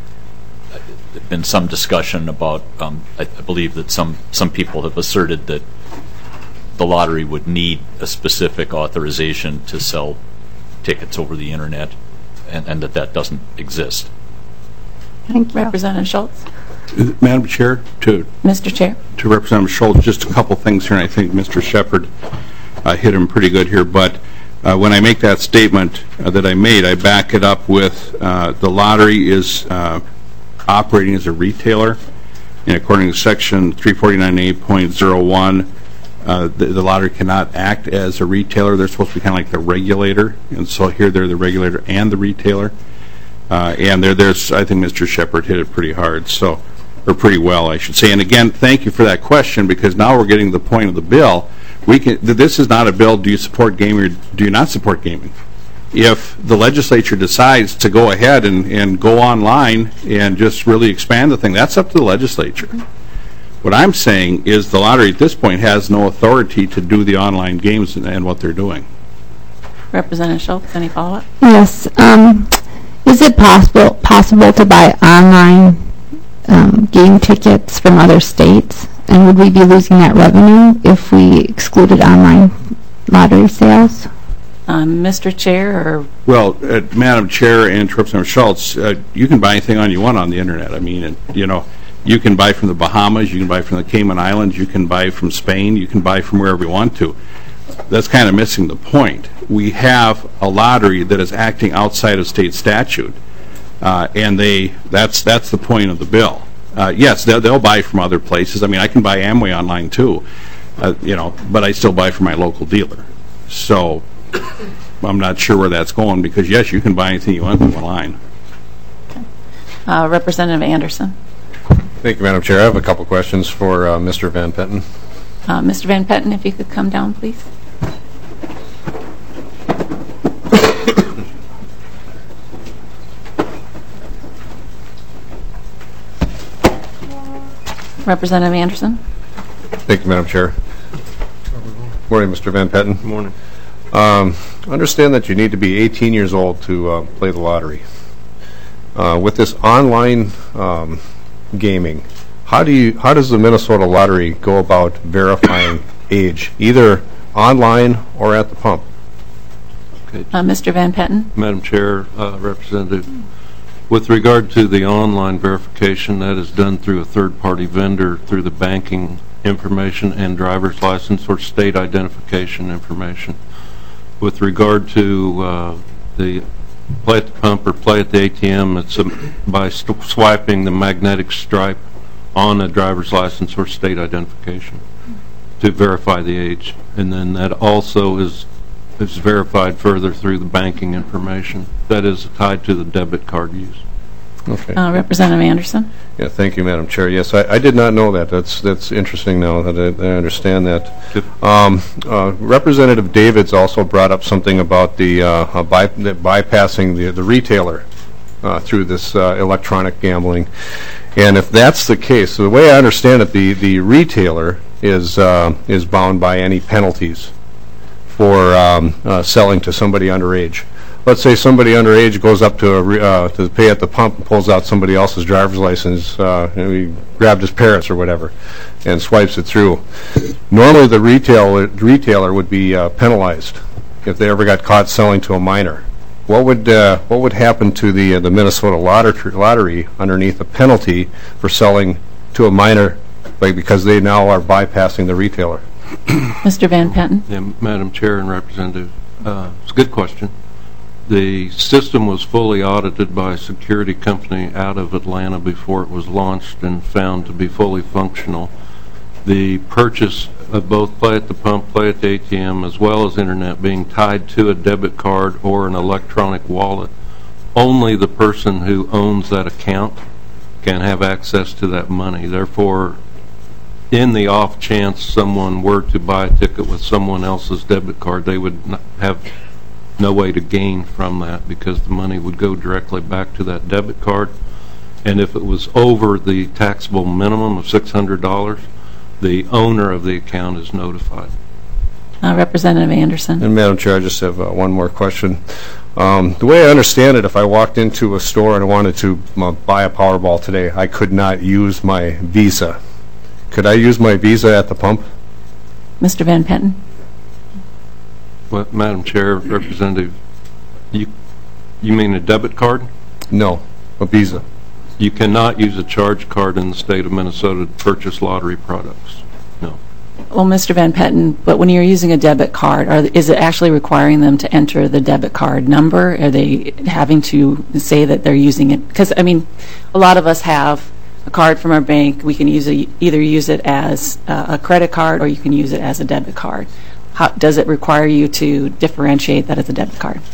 been some discussion about, I believe that some people have asserted that the lottery would need a specific authorization to sell tickets over the internet, and that doesn't exist. Thank you. Representative Schultz. Madam Chair, Mr. Chair. to Representative Schultz, just a couple things here, and I think Mr. Shepard hit him pretty good here, but when I make that statement that I made, I back it up with the lottery is operating as a retailer, and according to section 349A.01, the lottery cannot act as a retailer. They're supposed to be kind of like the regulator, and so here they're the regulator and the retailer. And there's, I think Mr. Shepard hit it pretty hard, or pretty well, I should say. And again, thank you for that question, because now we're getting to the point of the bill. This is not a bill, do you support gaming or do you not support gaming? If the legislature decides to go ahead and go online and just really expand the thing, that's up to the legislature. What I'm saying is the lottery at this point has no authority to do the online games and what they're doing. Representative Schultz, any follow-up? Yes. Is it possible to buy online game tickets from other states? And would we be losing that revenue if we excluded online lottery sales? Mr. Chair, or... Well, Madam Chair and Representative Schultz, you can buy anything you want on the internet. I mean, you can buy from the Bahamas, you can buy from the Cayman Islands, you can buy from Spain, you can buy from wherever you want to. That's kind of missing the point. We have a lottery that is acting outside of state statute, and that's the point of the bill. Yes, they'll buy from other places. I mean, I can buy Amway online too, but I still buy from my local dealer. So I'm not sure where that's going, because yes, you can buy anything you want online. Okay. Representative Anderson. Thank you, Madam Chair. I have a couple questions for Mr. Van Petten. Mr. Van Petten, if you could come down, please. Representative Anderson. Thank you, Madam Chair. Morning, Mr. Van Petten. Good morning. Understand that you need to be 18 years old to play the lottery. With this online gaming, how does the Minnesota Lottery go about verifying age, either online or at the pump? Okay. Mr. Van Petten? Madam Chair, Representative, with regard to the online verification, that is done through a third-party vendor through the banking information and driver's license or state identification information. With regard to the play at the pump or play at the ATM, it's by swiping the magnetic stripe on a driver's license or state identification to verify the age. And then that also is verified further through the banking information. That is tied to the debit card use. Okay. Representative Anderson? Yeah, thank you, Madam Chair. Yes, I did not know that. That's interesting now that I understand that. Representative Davids also brought up something about the bypassing the retailer through this electronic gambling. And if that's the case, so the way I understand it, the retailer is bound by any penalties for selling to somebody underage. Let's say somebody underage goes up to pay at the pump and pulls out somebody else's driver's license, and he grabbed his parents or whatever, and swipes it through. Normally, the retailer would be penalized if they ever got caught selling to a minor. What would happen to the Minnesota Lottery underneath a penalty for selling to a minor, because they now are bypassing the retailer? Mr. Van Petten? Yeah, Madam Chair and Representative, it's a good question. The system was fully audited by a security company out of Atlanta before it was launched and found to be fully functional. The purchase of both play at the pump, play at the ATM, as well as internet being tied to a debit card or an electronic wallet, only the person who owns that account can have access to that money. Therefore, in the off chance someone were to buy a ticket with someone else's debit card, they would have no way to gain from that because the money would go directly back to that debit card. And if it was over the taxable minimum of $600, the owner of the account is notified. Representative Anderson. And Madam Chair, I just have one more question. The way I understand it, if I walked into a store and I wanted to buy a Powerball today, I could not use my Visa. Could I use my Visa at the pump? Mr. Van Petten? Well, Madam Chair, Representative, you mean a debit card? No, a Visa. You cannot use a charge card in the state of Minnesota to purchase lottery products. No. Well, Mr. Van Petten, but when you're using a debit card, is it actually requiring them to enter the debit card number? Are they having to say that they're using it? Because, I mean, a lot of us have a card from our bank. We can either use it as a credit card or you can use it as a debit card. Does it require you to differentiate that as a debit card?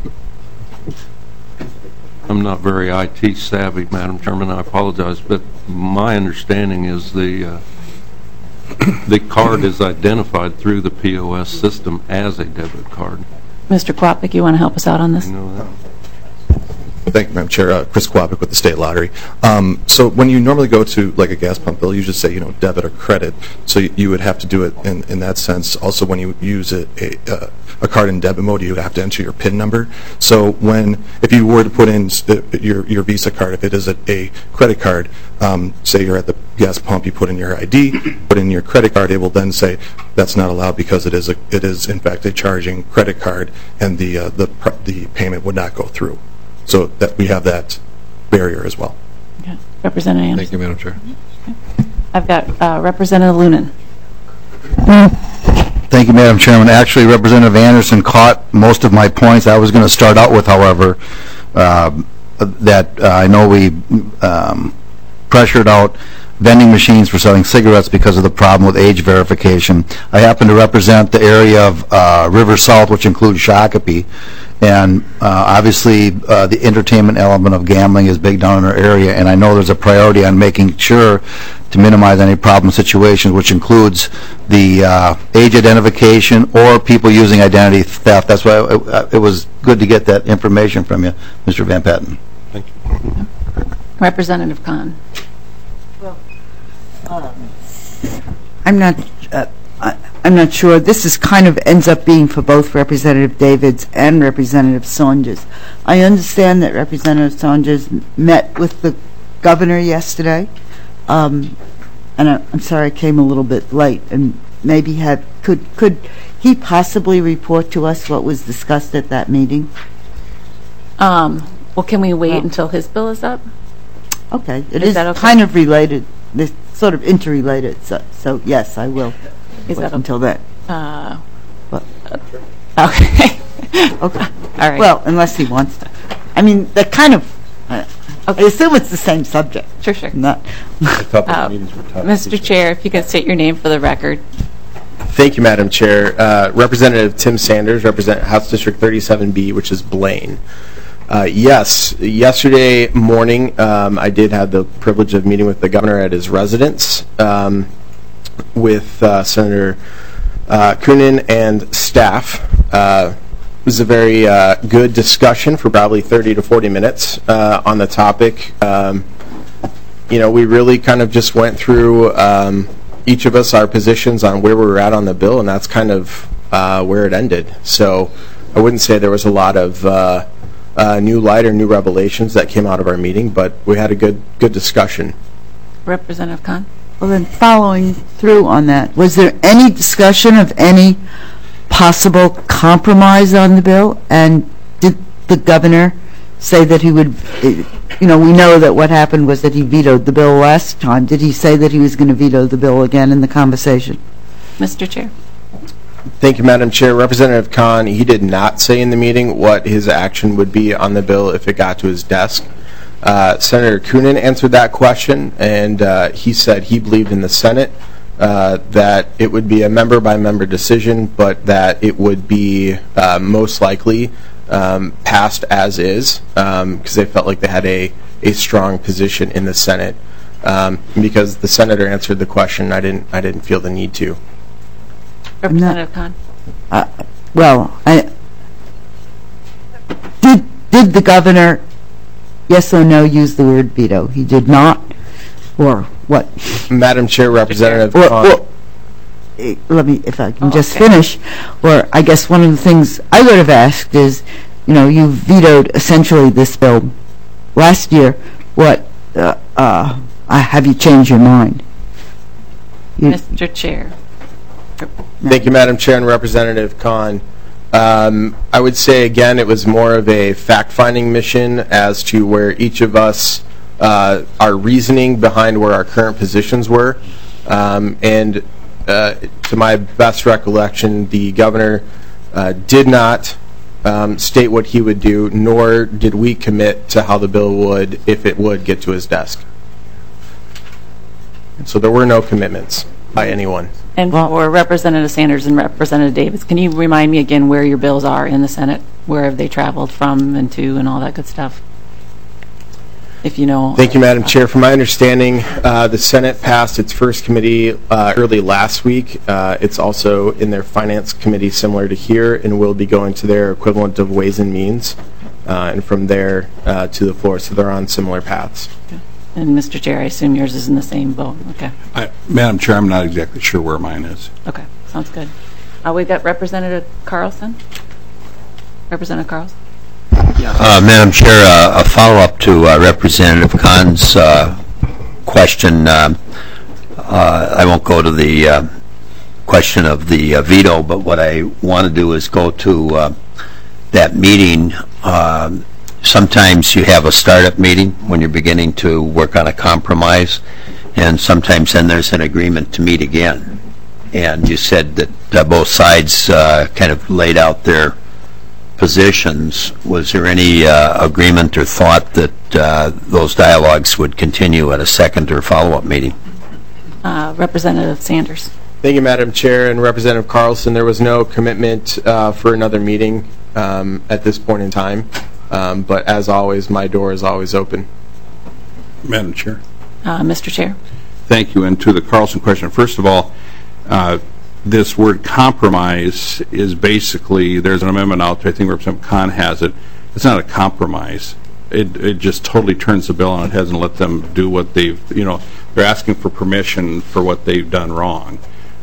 I'm not very IT savvy, Madam Chairman. I apologize, but my understanding is the card is identified through the POS system as a debit card. Mr. Kwapik, you want to help us out on this? You know that? Thank you, Madam Chair. Chris Kwapik with the State Lottery. So when you normally go to like a gas pump bill, you just say, debit or credit. So you would have to do it in that sense. Also, when you use a card in debit mode, you have to enter your PIN number. So if you were to put in your Visa card, if it is a credit card, say you're at the gas pump, you put in your ID, put in your credit card, it will then say that's not allowed because it is in fact a charging credit card, and the payment would not go through. So that we have that barrier as well. Okay. Representative Anderson. Thank you, Madam Chair. Okay. I've got Representative Lunan. Thank you, Madam Chairman. Actually, Representative Anderson caught most of my points. I was going to start out with, however, that I know we pressured out vending machines for selling cigarettes because of the problem with age verification. I happen to represent the area of River South, which includes Shakopee, and obviously the entertainment element of gambling is big down in our area, and I know there's a priority on making sure to minimize any problem situations, which includes the age identification or people using identity theft. That's why it was good to get that information from you, Mr. Van Petten. Thank you. Representative Kahn. I'm not sure. This is kind of ends up being for both Representative Davids and Representative Saunders. I understand that Representative Saunders met with the governor yesterday, and I'm sorry I came a little bit late, and maybe could he possibly report to us what was discussed at that meeting? Well, can we wait until his bill is up? Okay. It Is is that okay? kind of related. They're sort of interrelated, so yes, I will. Is that until then? Okay. Okay. All right. Well, unless he wants to. I mean, that kind of. I assume it's the same subject. Sure. Not. Mr. Chair, if you could state your name for the record. Thank you, Madam Chair. Representative Tim Sanders, represent House District 37B, which is Blaine. Yes, yesterday morning I did have the privilege of meeting with the governor at his residence with Senator Coonan and staff. It was a very good discussion for probably 30 to 40 minutes on the topic. We really kind of just went through each of us our positions on where we were at on the bill, and that's kind of where it ended. So I wouldn't say there was a lot of new light or new revelations that came out of our meeting, but we had a good discussion. Representative Kahn? Well, then following through on that, was there any discussion of any possible compromise on the bill? And did the governor say that he would, we know that what happened was that he vetoed the bill last time. Did he say that he was going to veto the bill again in the conversation? Mr. Chair. Thank you, Madam Chair. Representative Kahn, he did not say in the meeting what his action would be on the bill if it got to his desk. Senator Coonan answered that question, and he said he believed in the Senate that it would be a member-by-member decision, but that it would be most likely passed as is, because they felt like they had a strong position in the Senate. Because the senator answered the question, I didn't feel the need to. Representative Kahn? Did the governor, yes or no, use the word veto? He did not, or what? Madam Chair, Representative Kahn. Let me, if I can just finish. Or I guess one of the things I would have asked is, you vetoed essentially this bill last year. What? Have you changed your mind? Mr. Chair. Thank you, Madam Chair and Representative Kahn. I would say, again, it was more of a fact-finding mission as to where each of us, our reasoning behind where our current positions were. And to my best recollection, the governor did not state what he would do, nor did we commit to how the bill would, if it would, get to his desk. So there were no commitments by anyone. And for Representative Sanders and Representative Davids, can you remind me again where your bills are in the Senate? Where have they traveled from and to and all that good stuff? If you know. Thank you, Madam Chair. From my understanding, the Senate passed its first committee early last week. It's also in their Finance Committee, similar to here, and will be going to their equivalent of Ways and Means, and from there to the floor. So they're on similar paths. Okay. And Mr. Chair, I assume yours is in the same boat. Okay. Madam Chair, I'm not exactly sure where mine is. Okay, sounds good. We've got Representative Carlson. Representative Carlson. Madam Chair, a follow-up to Representative Kahn's question. I won't go to the question of the veto, but what I want to do is go to that meeting. Sometimes you have a startup meeting when you're beginning to work on a compromise, and sometimes then there's an agreement to meet again. And you said that both sides kind of laid out their positions. Was there any agreement or thought that those dialogues would continue at a second or follow-up meeting? Representative Sanders. Thank you, Madam Chair, and Representative Carlson. There was no commitment for another meeting at this point in time. But as always, my door is always open. Madam Chair. Mr. Chair. Thank you. And to the Carlson question, first of all, this word compromise is basically, there's an amendment out there, I think Representative Kahn has it. It's not a compromise. It just totally turns the bill on its head and let them do what they've, they're asking for permission for what they've done wrong.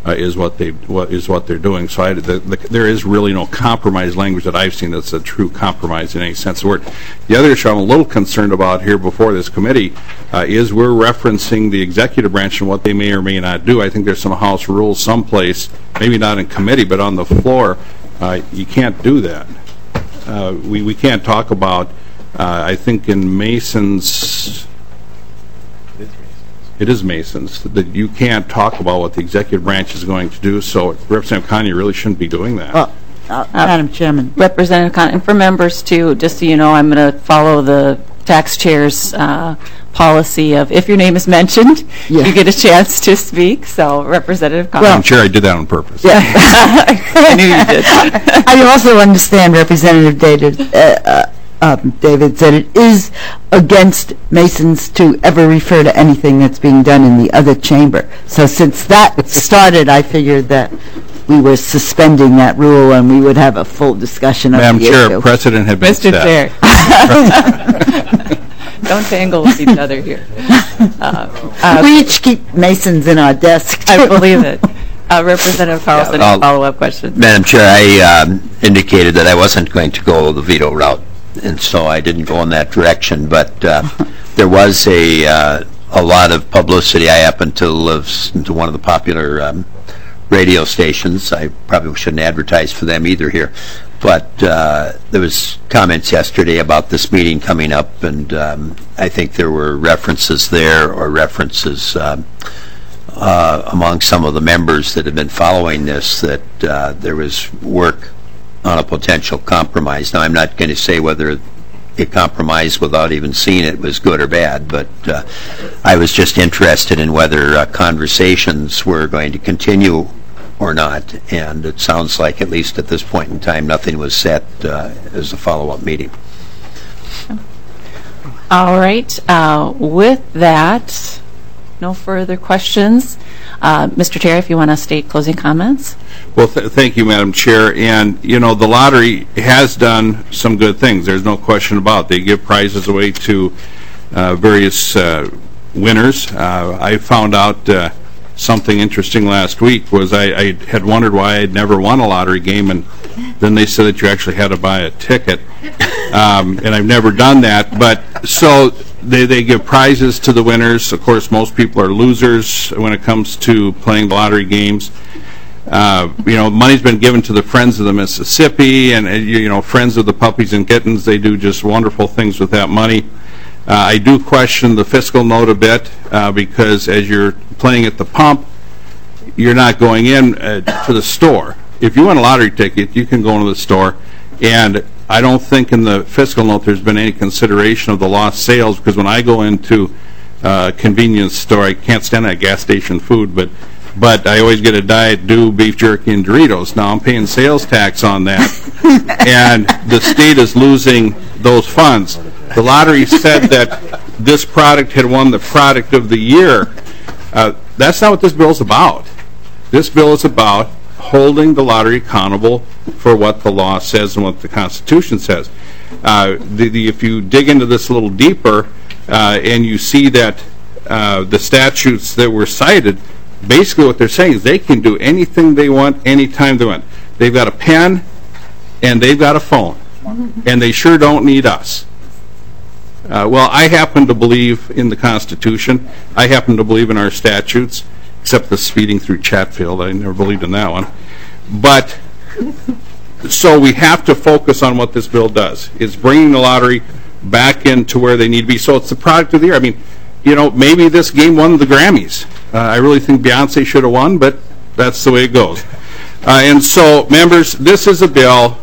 is what they're doing. So there is really no compromise language that I've seen that's a true compromise in any sense of the word. The other issue I'm a little concerned about here before this committee is we're referencing the executive branch and what they may or may not do. I think there's some House rules someplace, maybe not in committee, but on the floor. You can't do that. We can't talk about, I think in Mason's, it is Mason's, that you can't talk about what the executive branch is going to do, so Representative Connie really shouldn't be doing that. Well, Madam Chairman. Representative Connie, and for members too, just so you know, I'm going to follow the tax chair's policy of if your name is mentioned, you get a chance to speak. So Representative Connie. Well, I'm sure I did that on purpose. Yeah. I knew you did. I also understand Representative Davids that it is against Masons to ever refer to anything that's being done in the other chamber. So since that started, I figured that we were suspending that rule and we would have a full discussion of the issue. Madam Chair, precedent had been set. Mr. Chair. Don't tangle with each other here. We each keep Masons in our desk. I believe it. Representative Carlson, a follow-up question. Madam Chair, I indicated that I wasn't going to go the veto route, and so I didn't go in that direction, but there was a lot of publicity. I happen to listen to one of the popular radio stations. I probably shouldn't advertise for them either here, but there was comments yesterday about this meeting coming up, and I think there were references there, or references among some of the members that have been following this, that there was work on a potential compromise. Now, I'm not going to say whether a compromise without even seeing it was good or bad, but I was just interested in whether conversations were going to continue or not, and it sounds like, at least at this point in time, nothing was set as a follow-up meeting. All right. With that, no further questions. Mr. Chair, if you want to state closing comments. Well, thank you, Madam Chair. And, you know, the lottery has done some good things. There's no question about it. They give prizes away to various winners. I found out something interesting last week was I had wondered why I'd never won a lottery game, and then they said that you actually had to buy a ticket. And I've never done that. But so they give prizes to the winners. Of course, most people are losers when it comes to playing the lottery games. You know, money's been given to the Friends of the Mississippi, and you know, Friends of the Puppies and Kittens. They do just wonderful things with that money. I do question the fiscal note a bit because as you're playing at the pump, you're not going in to the store. If you want a lottery ticket, you can go into the store, and I don't think in the fiscal note there's been any consideration of the lost sales, because when I go into a convenience store, I can't stand that gas station food, but I always get a Diet Dew, beef jerky, and Doritos. Now I'm paying sales tax on that, and the state is losing those funds. The lottery said that this product had won the product of the year. That's not what this bill is about. This bill is about holding the lottery accountable for what the law says and what the Constitution says. If you dig into this a little deeper and you see that the statutes that were cited, basically what they're saying is they can do anything they want, anytime they want. They've got a pen and they've got a phone, and they sure don't need us. Well, I happen to believe in the Constitution. I happen to believe in our statutes, except the speeding through Chatfield. I never believed in that one. But so we have to focus on what this bill does. It's bringing the lottery back into where they need to be. So it's the product of the year. I mean, you know, maybe this game won the Grammys. I really think Beyonce should have won, but that's the way it goes. And so, members, this is a bill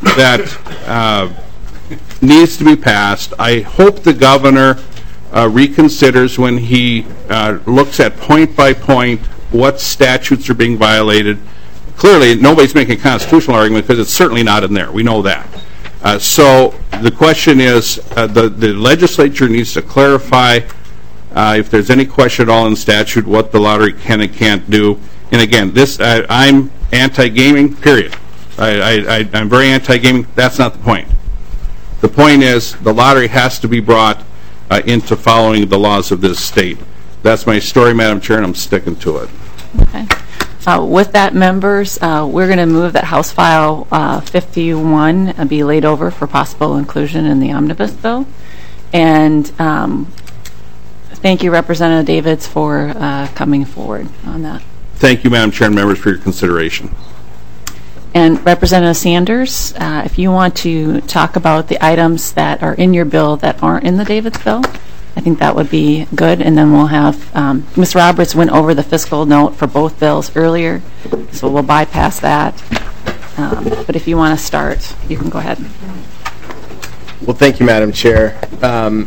that needs to be passed. I hope the governor reconsiders when he looks at point by point what statutes are being violated. Clearly, nobody's making a constitutional argument because it's certainly not in there. We know that. So the question is, the legislature needs to clarify if there's any question at all in statute what the lottery can and can't do. And again, this I'm anti-gaming, period. I'm very anti-gaming. That's not the point. The point is the lottery has to be brought into following the laws of this state. That's my story, Madam Chair, and I'm sticking to it. Okay. With that, members, we're going to move that House File 51 be laid over for possible inclusion in the omnibus bill. And thank you, Representative Davids, for coming forward on that. Thank you, Madam Chair and members, for your consideration. And Representative Sanders, if you want to talk about the items that are in your bill that aren't in the Davids bill, I think that would be good. And then we'll have, Ms. Roberts went over the fiscal note for both bills earlier, so we'll bypass that. But if you want to start, you can go ahead. Well, thank you, Madam Chair. And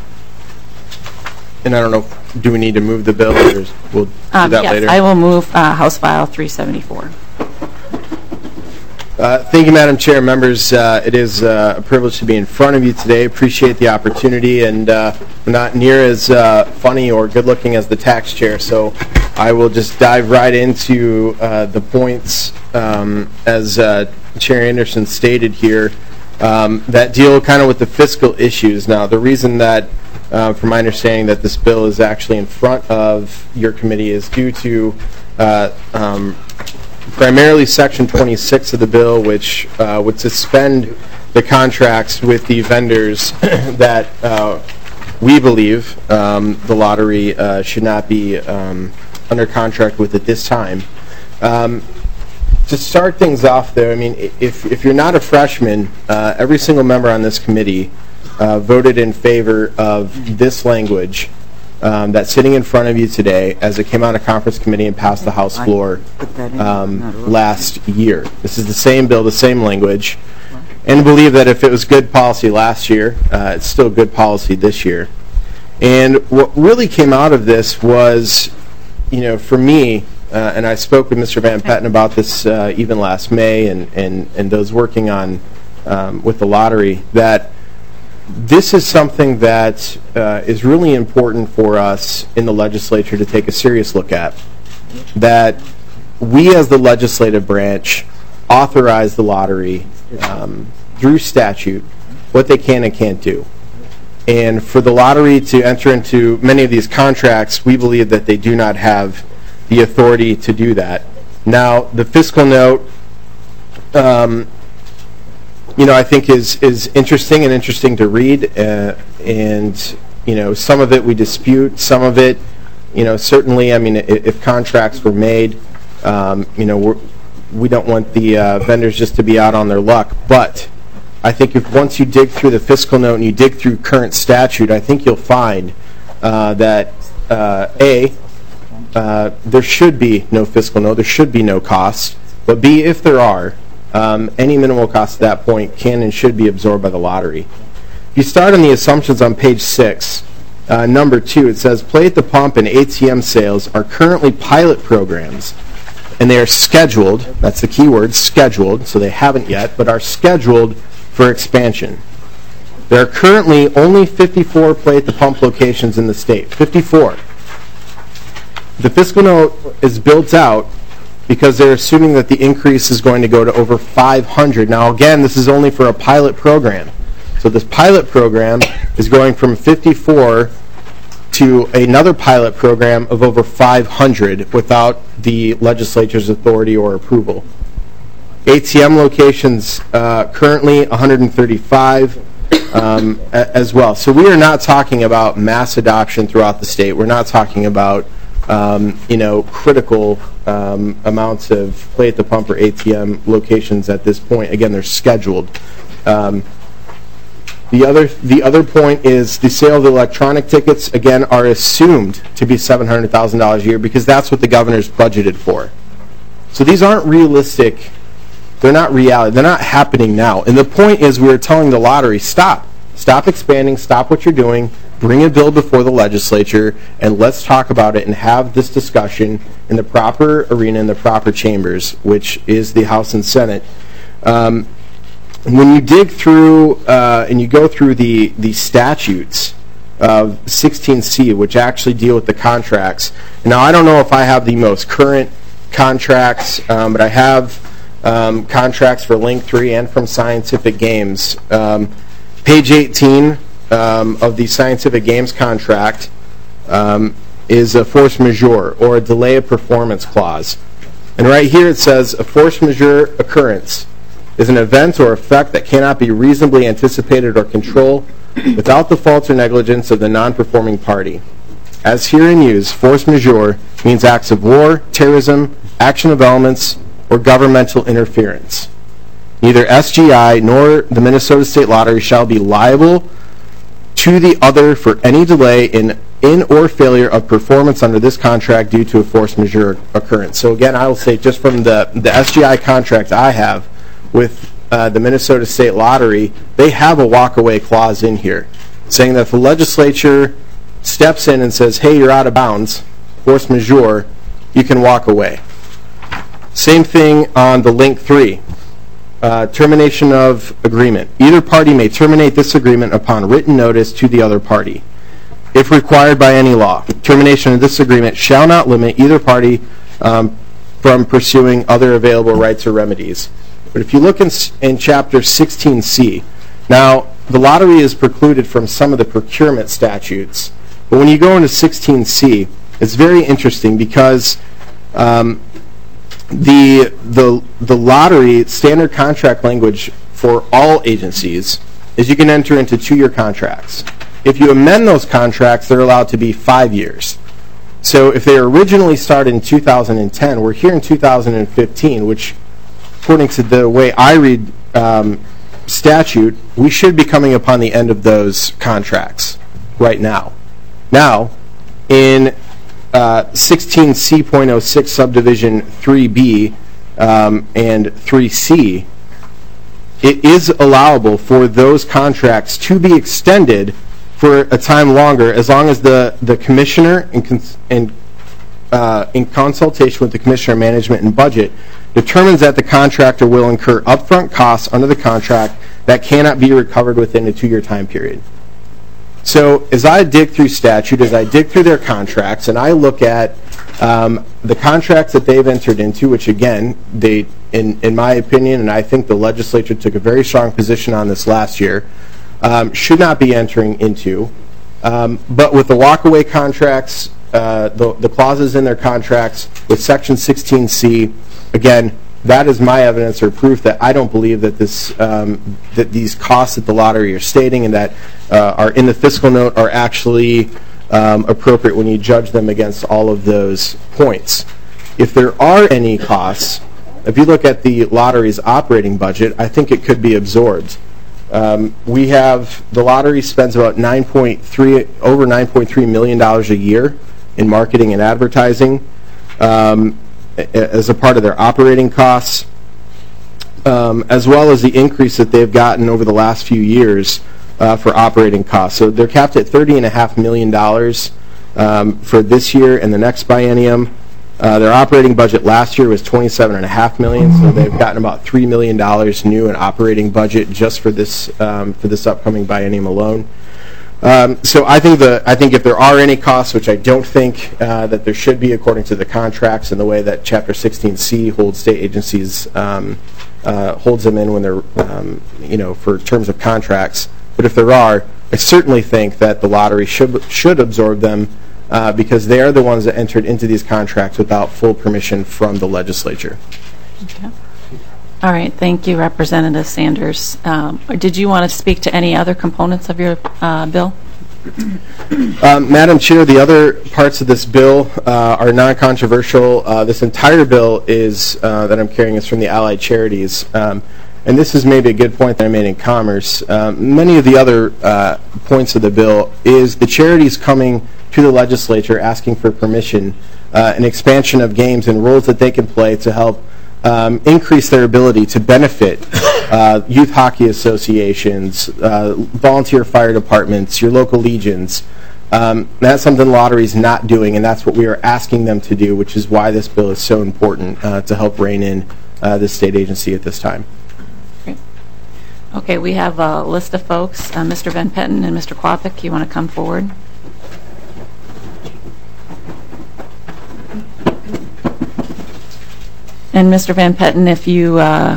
I don't know, do we need to move the bill, or we'll do that yes, later? I will move House File 374. Thank you, Madam Chair, members. It is a privilege to be in front of you today. Appreciate the opportunity, and not near as funny or good-looking as the tax chair, so I will just dive right into the points as Chair Anderson stated here that deal kind of with the fiscal issues. Now, the reason that, from my understanding, that this bill is actually in front of your committee is due to primarily Section 26 of the bill, which would suspend the contracts with the vendors that we believe the lottery should not be under contract with at this time. To start things off there, I mean, if you're not a freshman, every single member on this committee voted in favor of this language that's sitting in front of you today as it came out of conference committee and passed the House floor last year. This is the same bill, the same language, and believe that if it was good policy last year, it's still good policy this year. And what really came out of this was, you know, for me, and I spoke with Mr. Van Petten about this even last May, and those working on with the lottery, that this is something that is really important for us in the legislature to take a serious look at. That we as the legislative branch authorize the lottery through statute what they can and can't do. And for the lottery to enter into many of these contracts, we believe that they do not have the authority to do that. Now, the fiscal note, you know, I think is interesting to read, and you know, some of it we dispute, some of it, you know, certainly, I mean, if contracts were made, you know, we don't want the vendors just to be out on their luck, but I think if once you dig through the fiscal note and you dig through current statute, I think you'll find that there should be no fiscal note, there should be no cost, but B, if there are, any minimal cost at that point can and should be absorbed by the lottery. If you start on the assumptions on page 6, number 2, it says, play at the pump and ATM sales are currently pilot programs, and they are scheduled, that's the key word, scheduled, so they haven't yet, but are scheduled for expansion. There are currently only 54 play at the pump locations in the state, 54. The fiscal note is built out because they're assuming that the increase is going to go to over 500. Now, again, this is only for a pilot program. So this pilot program is going from 54 to another pilot program of over 500 without the legislature's authority or approval. ATM locations currently 135 as well. So we are not talking about mass adoption throughout the state. We're not talking about you know, critical amounts of play at the pump or ATM locations at this point. Again, they're scheduled. The other point is the sale of the electronic tickets, again, are assumed to be $700,000 a year because that's what the governor's budgeted for. So these aren't realistic. They're not reality. They're not happening now. And the point is we're telling the lottery, stop. Stop expanding. Stop what you're doing. Bring a bill before the legislature, and let's talk about it and have this discussion in the proper arena, in the proper chambers, which is the House and Senate. When you dig through and you go through the statutes of 16C, which actually deal with the contracts. Now, I don't know if I have the most current contracts, but I have contracts for Link 3 and from Scientific Games. Page 18 of the Scientific Games contract is a force majeure or a delay of performance clause. And right here it says a force majeure occurrence is an event or effect that cannot be reasonably anticipated or controlled without the fault or negligence of the non-performing party. As herein used, force majeure means acts of war, terrorism, action of elements, or governmental interference. Neither SGI nor the Minnesota State Lottery shall be liable to the other for any delay in or failure of performance under this contract due to a force majeure occurrence. So again, I will say just from the SGI contract I have with the Minnesota State Lottery, they have a walk-away clause in here saying that if the legislature steps in and says, hey, you're out of bounds, force majeure, you can walk away. Same thing on the link 3, termination of agreement. Either party may terminate this agreement upon written notice to the other party. If required by any law, termination of this agreement shall not limit either party from pursuing other available rights or remedies. But if you look in Chapter 16C, now the lottery is precluded from some of the procurement statutes, but when you go into 16C, it's very interesting because the lottery standard contract language for all agencies is you can enter into 2-year contracts. If you amend those contracts, they're allowed to be 5 years. So if they originally started in 2010, we're here in 2015, which according to the way I read statute, we should be coming upon the end of those contracts right now. Now, in 16C.06 subdivision 3B and 3C, it is allowable for those contracts to be extended for a time longer as long as the commissioner, in consultation with the commissioner of management and budget, determines that the contractor will incur upfront costs under the contract that cannot be recovered within a 2-year time period. So as I dig through statute, as I dig through their contracts, and I look at the contracts that they've entered into, which again, they, in my opinion, and I think the legislature took a very strong position on this last year, should not be entering into. But with the walkaway contracts, the clauses in their contracts, with Section 16C, again, that is my evidence or proof that I don't believe that that these costs that the lottery are stating and that are in the fiscal note are actually appropriate when you judge them against all of those points. If there are any costs, if you look at the lottery's operating budget, I think it could be absorbed. We have, the lottery spends about over $9.3 million a year in marketing and advertising as a part of their operating costs, as well as the increase that they've gotten over the last few years for operating costs. So they're capped at $30.5 million for this year and the next biennium. Their operating budget last year was $27.5 million, so they've gotten about $3 million new in operating budget just for this upcoming biennium alone. So I think if there are any costs, which I don't think that there should be according to the contracts and the way that Chapter 16C holds state agencies holds them in when they're for terms of contracts. But if there are, I certainly think that the lottery should absorb them because they are the ones that entered into these contracts without full permission from the legislature. Okay. All right. Thank you, Representative Sanders. Did you want to speak to any other components of your bill? Madam Chair, the other parts of this bill are non-controversial. This entire bill is that I'm carrying is from the Allied Charities. And this is maybe a good point that I made in Commerce. Many of the other points of the bill is the charities coming to the legislature asking for permission, an expansion of games and roles that they can play to help increase their ability to benefit youth hockey associations, volunteer fire departments, your local legions. That's something the lottery is not doing, and that's what we are asking them to do, which is why this bill is so important to help rein in this state agency at this time. Okay, we have a list of folks. Mr. Van Petten and Mr. Quapik, you want to come forward? And Mr. Van Petten, if you,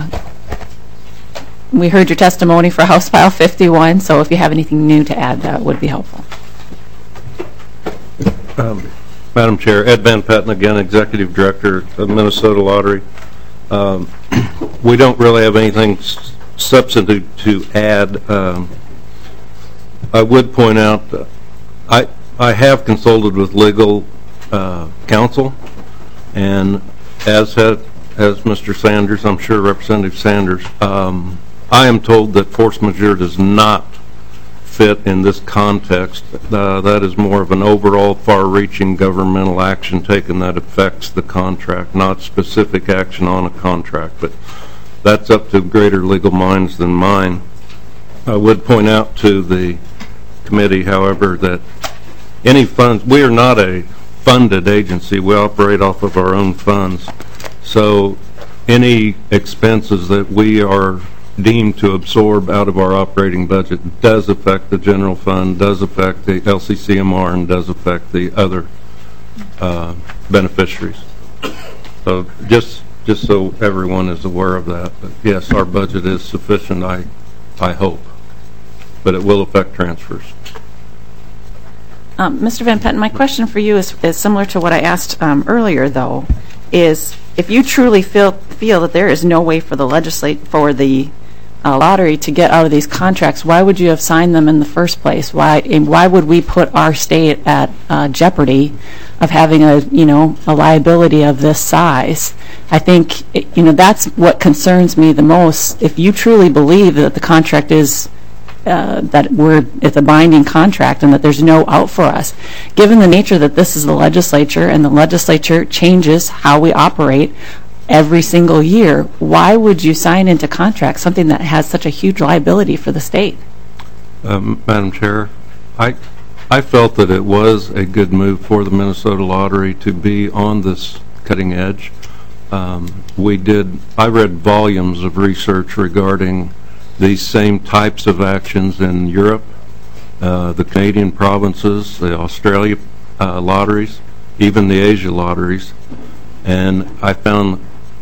we heard your testimony for House File 51, so if you have anything new to add, that would be helpful. Madam Chair, Ed Van Patten again, Executive Director of Minnesota Lottery. We don't really have anything substantive to add. I would point out I have consulted with legal counsel, and as Mr. Sanders, I'm sure Representative Sanders, I am told that force majeure does not fit in this context. That is more of an overall far-reaching governmental action taken that affects the contract, not specific action on a contract, but that's up to greater legal minds than mine. I would point out to the committee, however, that any funds, we are not a funded agency. We operate off of our own funds. So any expenses that we are deemed to absorb out of our operating budget does affect the general fund, does affect the LCCMR, and does affect the other beneficiaries. So just so everyone is aware of that. But yes, our budget is sufficient, I hope, but it will affect transfers. Mr. Van Patten, my question for you is similar to what I asked earlier, though, is if you truly feel that there is no way for the lottery to get out of these contracts, why would you have signed them in the first place? Why would we put our state at jeopardy of having a liability of this size? I think that's what concerns me the most. If you truly believe that the contract is it's a binding contract and that there's no out for us, given the nature that this is the legislature and the legislature changes how we operate every single year, why would you sign into contract something that has such a huge liability for the state? Madam Chair, I felt that it was a good move for the Minnesota Lottery to be on this cutting edge. I read volumes of research regarding these same types of actions in Europe, the Canadian provinces, the Australia lotteries, even the Asia lotteries, and I found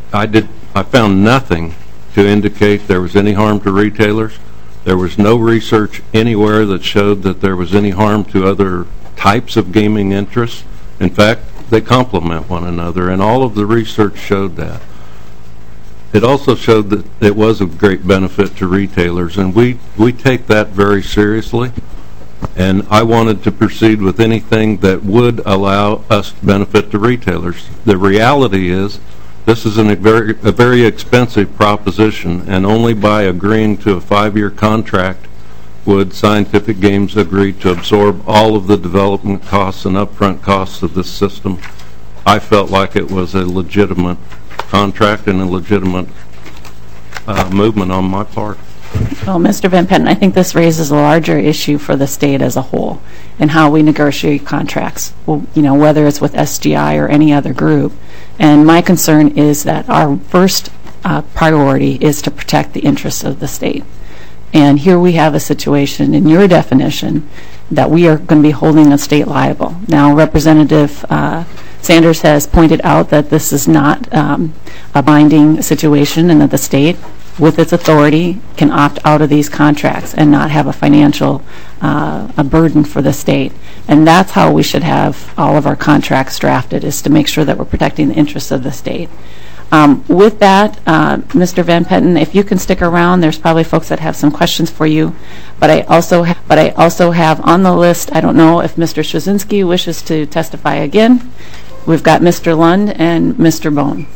nothing to indicate there was any harm to retailers. There was no research anywhere that showed that there was any harm to other types of gaming interests. In fact, they complement one another, and all of the research showed that. It also showed that it was of great benefit to retailers, and we take that very seriously, and I wanted to proceed with anything that would allow us to benefit the retailers. The reality is this is a very expensive proposition, and only by agreeing to a 5-year contract would Scientific Games agree to absorb all of the development costs and upfront costs of this system. I felt like it was a legitimate contract and a legitimate movement on my part. Well, Mr. Van Patten, I think this raises a larger issue for the state as a whole and how we negotiate contracts, whether it's with SGI or any other group. And my concern is that our first priority is to protect the interests of the state. And here we have a situation, in your definition, that we are going to be holding a state liable. Now, Representative Sanders has pointed out that this is not a binding situation and that the state, with its authority, can opt out of these contracts and not have a financial a burden for the state. And that's how we should have all of our contracts drafted, is to make sure that we're protecting the interests of the state. With that, Mr. Van Patten, if you can stick around, there's probably folks that have some questions for you. But I also have on the list, I don't know if Mr. Straczynski wishes to testify again. We've got Mr. Lund and Mr. Bone.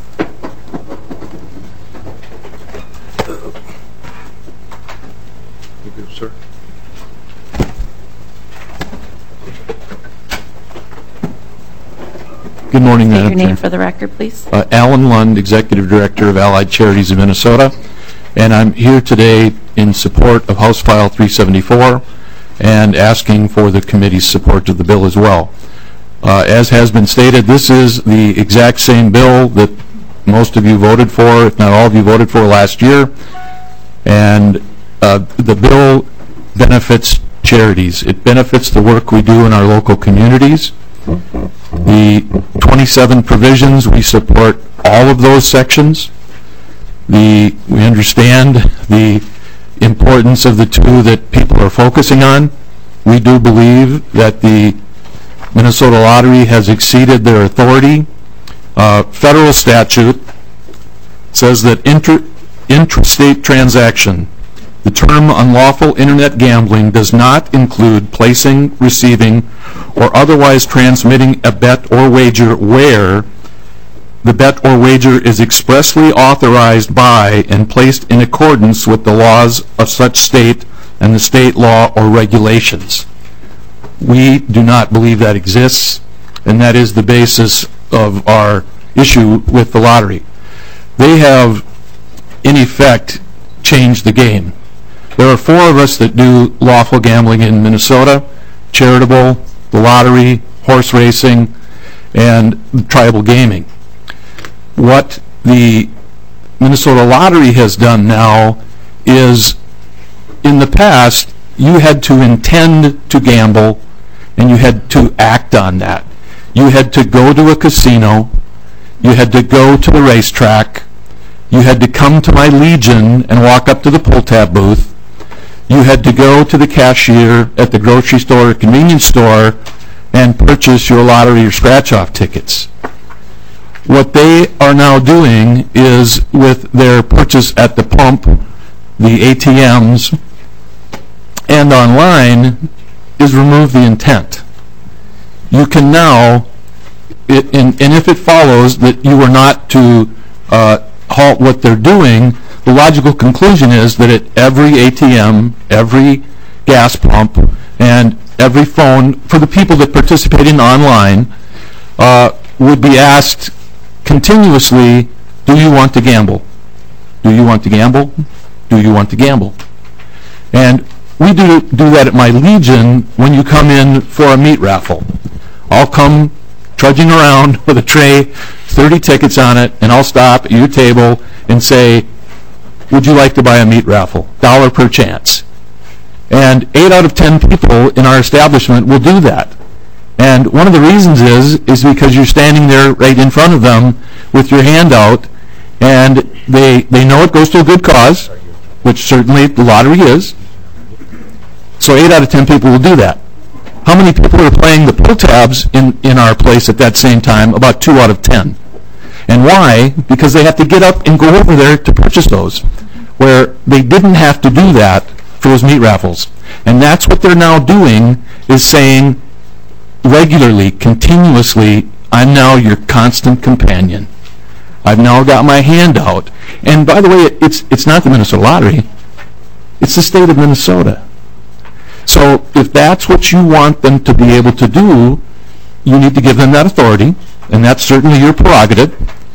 Thank you, sir. Good morning, Madam State your name Chair. for the record, please. Alan Lund, Executive Director of Allied Charities of Minnesota, and I'm here today in support of House File 374 and asking for the committee's support of the bill as well. As has been stated, this is the exact same bill that most of you voted for, if not all of you voted for last year, and the bill benefits charities. It benefits the work we do in our local communities. The 27 provisions, we support all of those sections. We understand the importance of the two that people are focusing on. We do believe that the Minnesota Lottery has exceeded their authority. Federal statute says that intrastate transaction, the term unlawful internet gambling, does not include placing, receiving, or otherwise transmitting a bet or wager where the bet or wager is expressly authorized by and placed in accordance with the laws of such state and the state law or regulations. We do not believe that exists, and that is the basis of our issue with the lottery. They have, in effect, changed the game. There are 4 of us that do lawful gambling in Minnesota: charitable, the lottery, horse racing, and tribal gaming. What the Minnesota Lottery has done now is, in the past, you had to intend to gamble and you had to act on that. You had to go to a casino, you had to go to the racetrack, you had to come to my Legion and walk up to the pull tab booth, you had to go to the cashier at the grocery store or convenience store and purchase your lottery or scratch-off tickets. What they are now doing is, with their purchase at the pump, the ATMs, and online, is remove the intent. You can now, and if it follows that you are not to halt what they're doing, the logical conclusion is that at every ATM, every gas pump, and every phone, for the people that participate in online, would be asked continuously, do you want to gamble? Do you want to gamble? Do you want to gamble? And we do that at my Legion when you come in for a meat raffle. I'll come trudging around with a tray, 30 tickets on it, and I'll stop at your table and say, would you like to buy a meat raffle? $1 per chance. And 8 out of 10 people in our establishment will do that. And one of the reasons is because you're standing there right in front of them with your hand out, and they know it goes to a good cause, which certainly the lottery is. So 8 out of 10 people will do that. How many people are playing the pull tabs in our place at that same time? About 2 out of 10. And why? Because they have to get up and go over there to purchase those, where they didn't have to do that for those meat raffles. And that's what they're now doing, is saying regularly, continuously, I'm now your constant companion. I've now got my hand out. And by the way, it's not the Minnesota Lottery. It's the state of Minnesota. So if that's what you want them to be able to do, you need to give them that authority, and that's certainly your prerogative.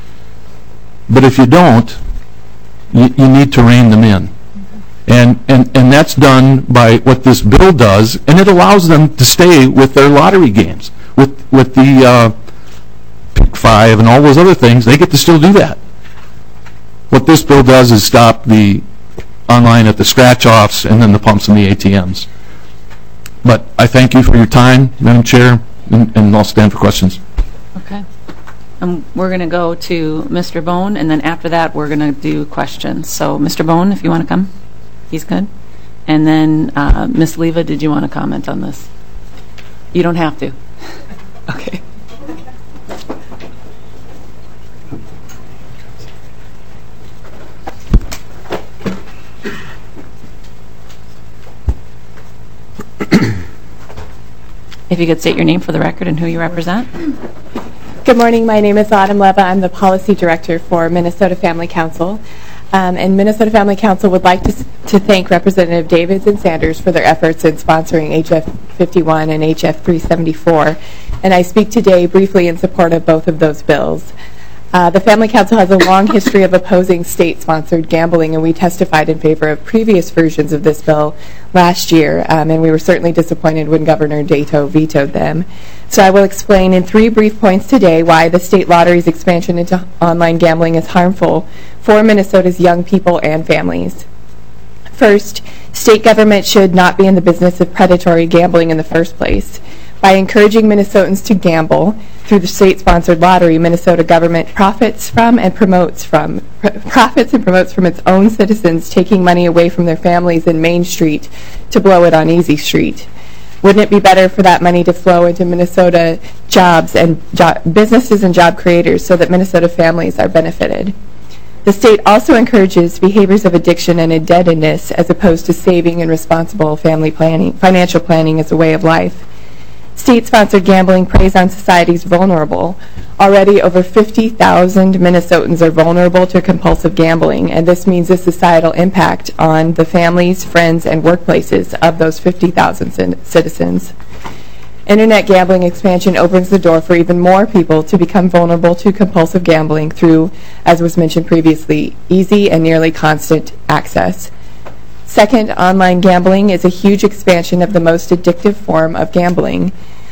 But if you don't, you need to rein them in. And that's done by what this bill does, and it allows them to stay with their lottery games, with the Pick 5 and all those other things. They get to still do that. What this bill does is stop the online at the scratch-offs and then the pumps and the ATMs. But I thank you for your time, Madam Chair, and I'll stand for questions. Okay. We're going to go to Mr. Bone, and then after that we're going to do questions. So Mr. Bone, if you want to come. He's good. And then Ms. Leva, did you want to comment on this? You don't have to. Okay. If you could state your name for the record and who you represent. Good morning. My name is Autumn Leva. I'm the Policy Director for Minnesota Family Council. And Minnesota Family Council would like to thank Representative Davids and Sanders for their efforts in sponsoring HF 51 and HF 374. And I speak today briefly in support of both of those bills. The Family Council has a long history of opposing state-sponsored gambling, and we testified in favor of previous versions of this bill last year, and we were certainly disappointed when Governor Dato vetoed them. So I will explain in 3 brief points today why the state lottery's expansion into online gambling is harmful for Minnesota's young people and families. First, state government should not be in the business of predatory gambling in the first place. By encouraging Minnesotans to gamble through the state-sponsored lottery, Minnesota government profits and promotes from its own citizens, taking money away from their families in Main Street to blow it on Easy Street. Wouldn't it be better for that money to flow into Minnesota jobs and businesses and job creators so that Minnesota families are benefited? The state also encourages behaviors of addiction and indebtedness as opposed to saving and responsible family planning, financial planning as a way of life. State-sponsored gambling preys on society's vulnerable. Already over 50,000 Minnesotans are vulnerable to compulsive gambling, and this means a societal impact on the families, friends, and workplaces of those 50,000 citizens. Internet gambling expansion opens the door for even more people to become vulnerable to compulsive gambling through, as was mentioned previously, easy and nearly constant access. Second, online gambling is a huge expansion of the most addictive form of gambling.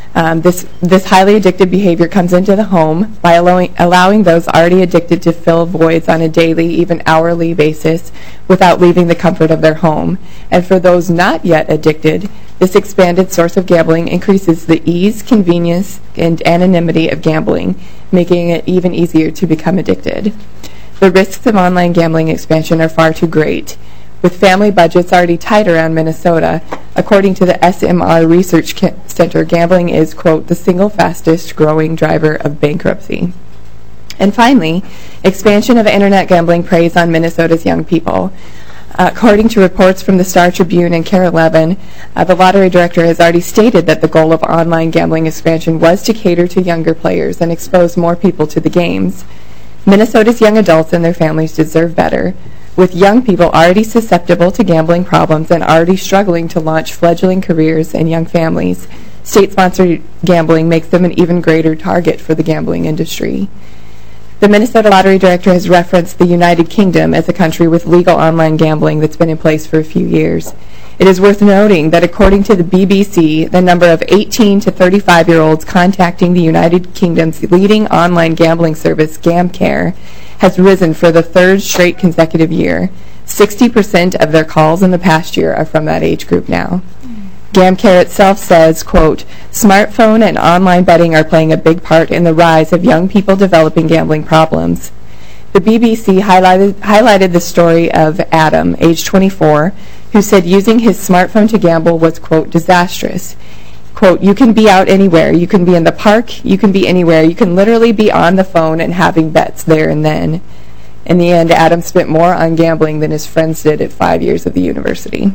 This highly addictive behavior comes into the home by allowing those already addicted to fill voids on a daily, even hourly basis without leaving the comfort of their home. And for those not yet addicted, this expanded source of gambling increases the ease, convenience, and anonymity of gambling, making it even easier to become addicted. The risks of online gambling expansion are far too great. With family budgets already tight around Minnesota, according to the SMR Research Center, gambling is, quote, the single fastest growing driver of bankruptcy. And finally, expansion of internet gambling preys on Minnesota's young people. According to reports from the Star Tribune and KARE 11, the lottery director has already stated that the goal of online gambling expansion was to cater to younger players and expose more people to the games. Minnesota's young adults and their families deserve better. With young people already susceptible to gambling problems and already struggling to launch fledgling careers and young families, state-sponsored gambling makes them an even greater target for the gambling industry. The Minnesota Lottery Director has referenced the United Kingdom as a country with legal online gambling that's been in place for a few years. It is worth noting that according to the BBC, the number of 18 to 35-year-olds contacting the United Kingdom's leading online gambling service, GamCare, has risen for the third straight consecutive year. 60% of their calls in the past year are from that age group now. GamCare itself says, quote, smartphone and online betting are playing a big part in the rise of young people developing gambling problems. The BBC highlighted the story of Adam, age 24, who said using his smartphone to gamble was, quote, disastrous. Quote, you can be out anywhere. You can be in the park. You can be anywhere. You can literally be on the phone and having bets there and then. In the end, Adam spent more on gambling than his friends did at 5 years of the university.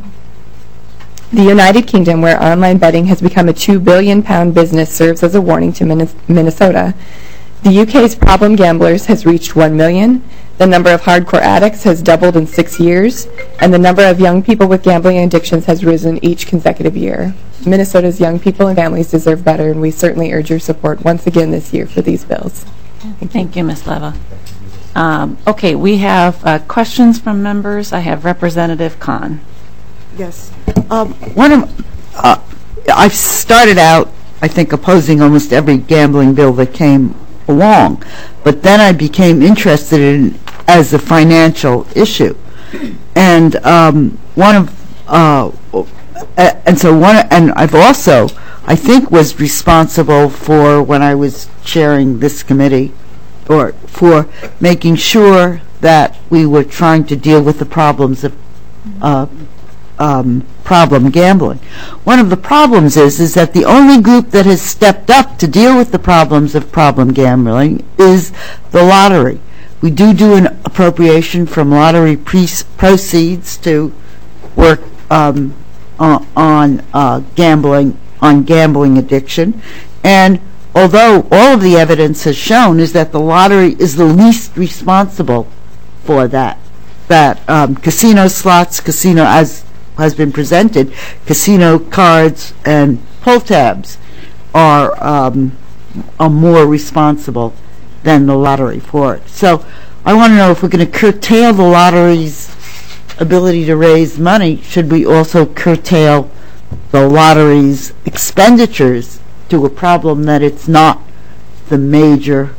The United Kingdom, where online betting has become a £2 billion business, serves as a warning to Minnesota. The UK's problem gamblers has reached 1 million. The number of hardcore addicts has doubled in 6 years, and the number of young people with gambling addictions has risen each consecutive year. Minnesota's young people and families deserve better, and we certainly urge your support once again this year for these bills. Thank you, Ms. Leva. Okay, we have questions from members. I have Representative Kahn. Yes. I've started out, I think, opposing almost every gambling bill that came along, but then I became interested in as a financial issue, and I've also, I think, was responsible for when I was chairing this committee, or for making sure that we were trying to deal with the problems of problem gambling. One of the problems is that the only group that has stepped up to deal with the problems of problem gambling is the lottery. We do an appropriation from lottery proceeds to work on gambling addiction, and although all of the evidence has shown is that the lottery is the least responsible for that casino slots, casino, as has been presented, casino cards and pull tabs are more responsible than the lottery for it. So I want to know, if we're going to curtail the lottery's ability to raise money, should we also curtail the lottery's expenditures to a problem that it's not the major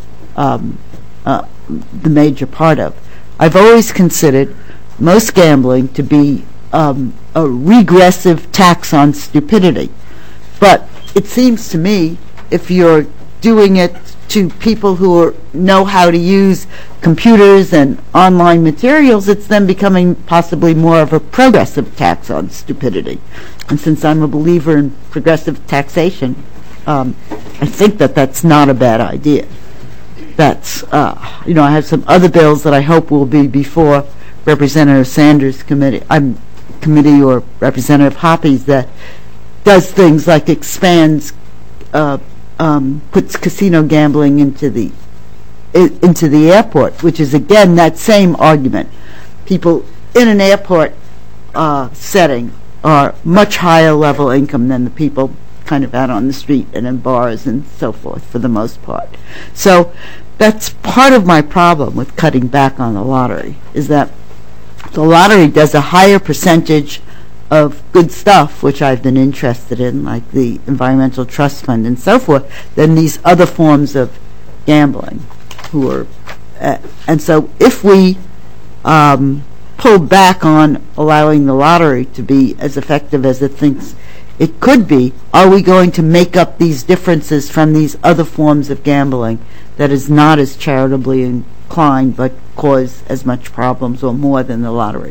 part of? I've always considered most gambling to be a regressive tax on stupidity, but it seems to me if you're doing it to people who know how to use computers and online materials, it's then becoming possibly more of a progressive tax on stupidity. And since I'm a believer in progressive taxation, I think that that's not a bad idea. That's, I have some other bills that I hope will be before Representative Sanders' committee or Representative Hoppy's that does things like expands, puts casino gambling into the airport, which is again that same argument. People in an airport setting are much higher level income than the people kind of out on the street and in bars and so forth for the most part. So that's part of my problem with cutting back on the lottery, is that the lottery does a higher percentage of good stuff, which I've been interested in, like the Environmental Trust Fund and so forth, than these other forms of gambling. And so if we pull back on allowing the lottery to be as effective as it thinks it could be, are we going to make up these differences from these other forms of gambling that is not as charitably inclined but cause as much problems or more than the lottery?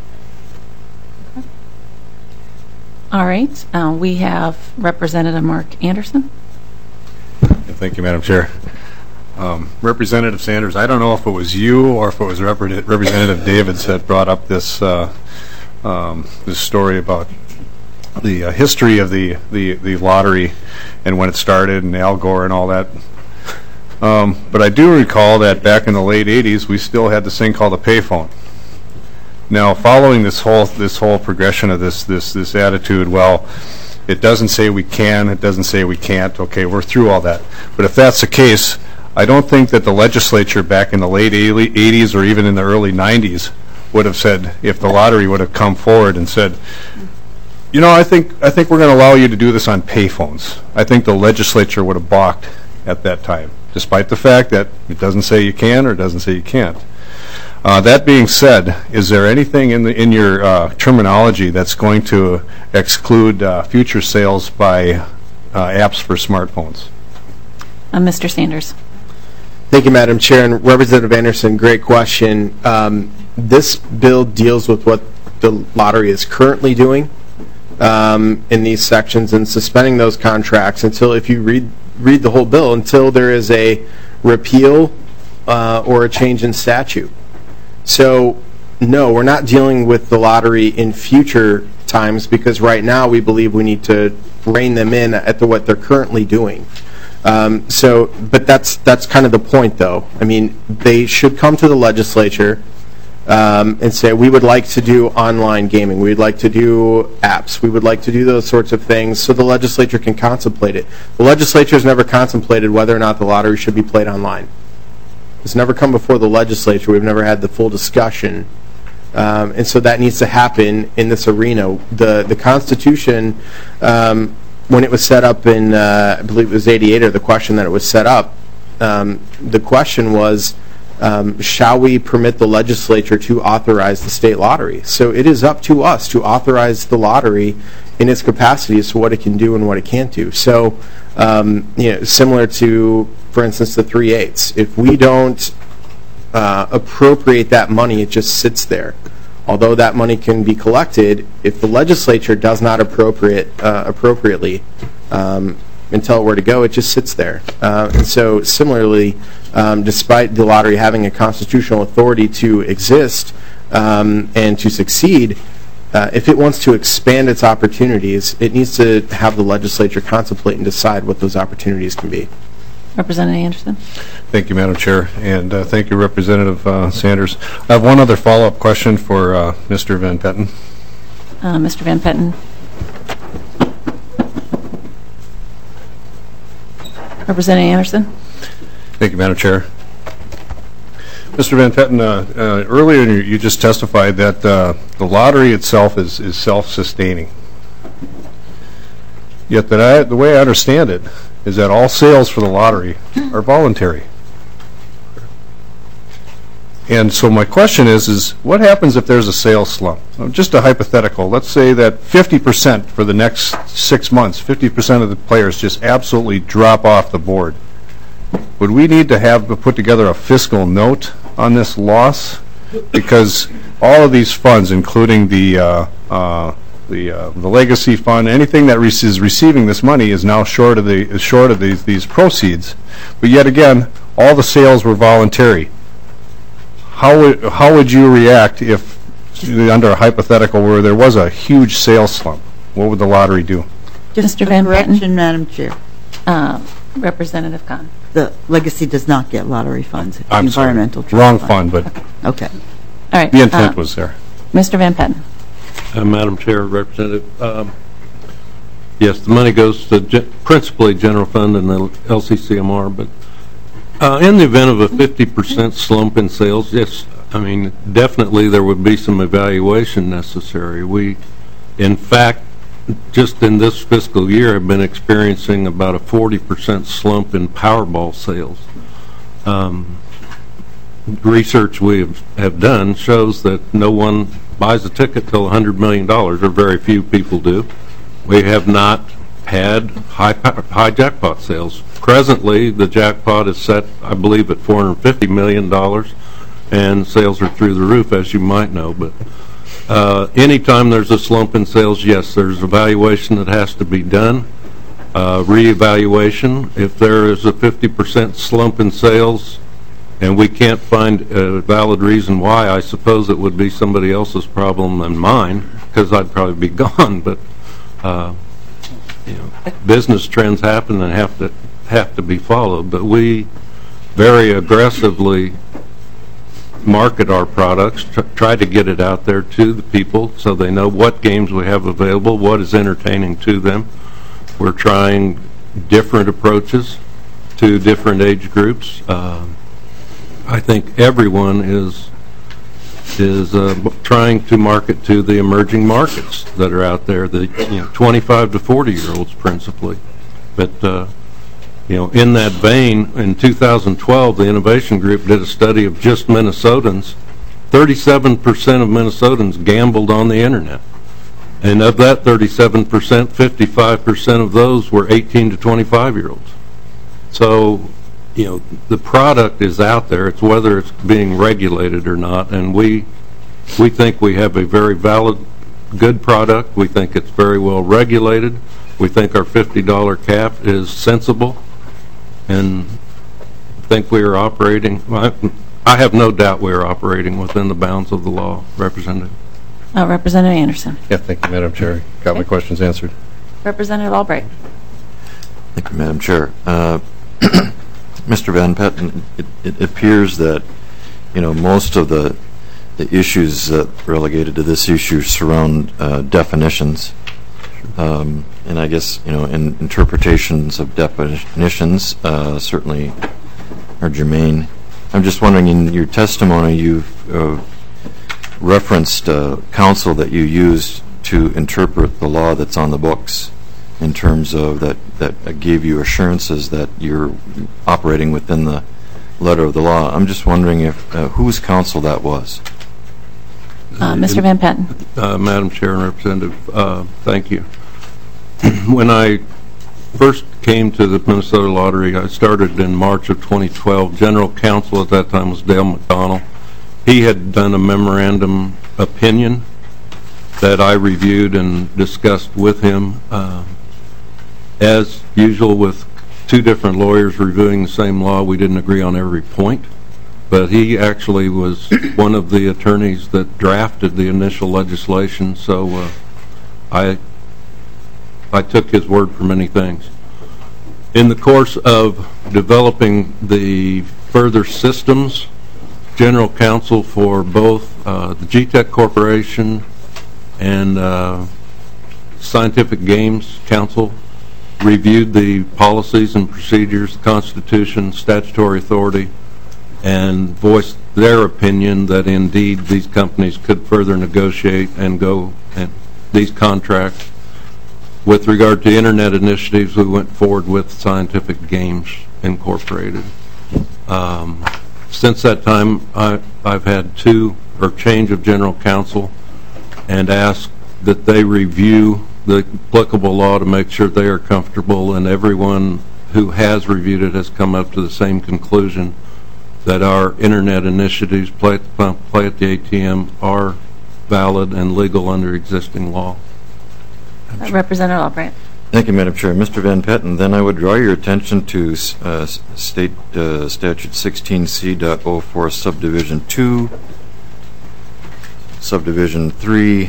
All right. We have Representative Mark Anderson. Thank you, Madam Chair. Representative Sanders, I don't know if it was you or if it was Representative Davids that brought up this this story about the history of the lottery and when it started and Al Gore and all that. But I do recall that back in the late 80s, we still had this thing called a payphone. Now, following this whole progression of this attitude, well, it doesn't say we can, it doesn't say we can't. Okay, we're through all that. But if that's the case, I don't think that the legislature back in the late 80s or even in the early 90s would have said, if the lottery would have come forward and said, you know, I think we're going to allow you to do this on payphones. I think the legislature would have balked at that time, despite the fact that it doesn't say you can or it doesn't say you can't. That being said, is there anything in your terminology that's going to exclude future sales by apps for smartphones? Mr. Sanders. Thank you, Madam Chair. And Representative Anderson, great question. This bill deals with what the lottery is currently doing in these sections and suspending those contracts until, if you read the whole bill, until there is a repeal or a change in statute. So, no, we're not dealing with the lottery in future times because right now we believe we need to rein them in at what they're currently doing. But that's kind of the point, though. I mean, they should come to the legislature and say, we would like to do online gaming. We'd like to do apps. We would like to do those sorts of things so the legislature can contemplate it. The legislature has never contemplated whether or not the lottery should be played online. It's never come before the legislature. We've never had the full discussion. And so that needs to happen in this arena. The Constitution, when it was set up in, I believe it was 88, or the question that it was set up, the question was, shall we permit the legislature to authorize the state lottery? So it is up to us to authorize the lottery in its capacity as to what it can do and what it can't do. So, similar to, for instance, the 3/8. If we don't appropriate that money, it just sits there. Although that money can be collected, if the legislature does not appropriately and tell it where to go, it just sits there. And so similarly, despite the lottery having a constitutional authority to exist and to succeed, if it wants to expand its opportunities, it needs to have the legislature contemplate and decide what those opportunities can be. Representative Anderson. Thank you, Madam Chair, and thank you, Representative Sanders. I have one other follow-up question for Mr. Van Petten. Mr. Van Petten. Representative Anderson. Thank you, Madam Chair. Mr. Van Petten, earlier you just testified that the lottery itself is self-sustaining. Yet the way I understand it is that all sales for the lottery are voluntary. And so my question is what happens if there's a sales slump? Just a hypothetical. Let's say that 50% for the next 6 months, 50% of the players just absolutely drop off the board. would we need to have put together a fiscal note on this loss? Because all of these funds, including the legacy fund, anything that is receiving this money is now short of these proceeds. But yet again, all the sales were voluntary. How would you react if, under a hypothetical where there was a huge sales slump? What would the lottery do? Just a correction, Madam Chair. Representative Kahn. The legacy does not get lottery funds. It's I'm environmental sorry. trust Wrong fund. fund, but Okay. All right. the intent was there. Mr. Van Patten. Madam Chair, Representative, yes, the money goes to principally general fund and the LCCMR, but in the event of a 50% slump in sales, yes, I mean, definitely there would be some evaluation necessary. We, in fact, just in this fiscal year, have been experiencing about a 40% slump in Powerball sales. Research we have done shows that no one buys a ticket till $100 million, or very few people do. We have not had high jackpot sales. Presently, the jackpot is set, I believe, at $450 million, and sales are through the roof, as you might know. But anytime there's a slump in sales, yes, there's evaluation that has to be done, reevaluation. If there is a 50% slump in sales and we can't find a valid reason why, I suppose it would be somebody else's problem than mine, because I'd probably be gone. But business trends happen and have to be followed. But we very aggressively market our products, try to get it out there to the people so they know what games we have available, what is entertaining to them. We're trying different approaches to different age groups. I think everyone is trying to market to the emerging markets that are out there, the 25 to 40-year-olds principally. But in that vein, in 2012, the Innovation Group did a study of just Minnesotans. 37% of Minnesotans gambled on the internet. And of that 37%, 55% of those were 18 to 25-year-olds. So, the product is out there. It's whether it's being regulated or not. And we think we have a very valid, good product. We think it's very well regulated. We think our $50 cap is sensible. And think we are operating, I have no doubt we are operating within the bounds of the law, Representative. Representative Anderson. Yeah, thank you, Madam Chair. Got my questions answered. Representative Albright. Thank you, Madam Chair. Mr. Van Patten, it appears that, most of the issues that relegated to this issue surround definitions. And I guess, in interpretations of definitions certainly are germane. I'm just wondering, in your testimony, you've referenced counsel that you used to interpret the law that's on the books in terms of that gave you assurances that you're operating within the letter of the law. I'm just wondering whose counsel that was. Mr. Van Patten. Madam Chair and Representative, thank you. When I first came to the Minnesota Lottery, I started in March of 2012. General counsel at that time was Dale McDonnell. He had done a memorandum opinion that I reviewed and discussed with him. As usual with two different lawyers reviewing the same law, we didn't agree on every point. But he actually was one of the attorneys that drafted the initial legislation, so I took his word for many things. In the course of developing the further systems, general counsel for both the GTEC Corporation and Scientific Games Council reviewed the policies and procedures, Constitution, statutory authority, and voiced their opinion that indeed these companies could further negotiate and go and these contracts. With regard to internet initiatives, we went forward with Scientific Games Incorporated. Since that time, I've had change of general counsel and asked that they review the applicable law to make sure they are comfortable, and everyone who has reviewed it has come up to the same conclusion that our internet initiatives, play at the pump, play at the ATM, are valid and legal under existing law. Representative Albright. Thank you, Madam Chair. Mr. Van Patten, then I would draw your attention to State Statute 16C.04, Subdivision 2, Subdivision 3,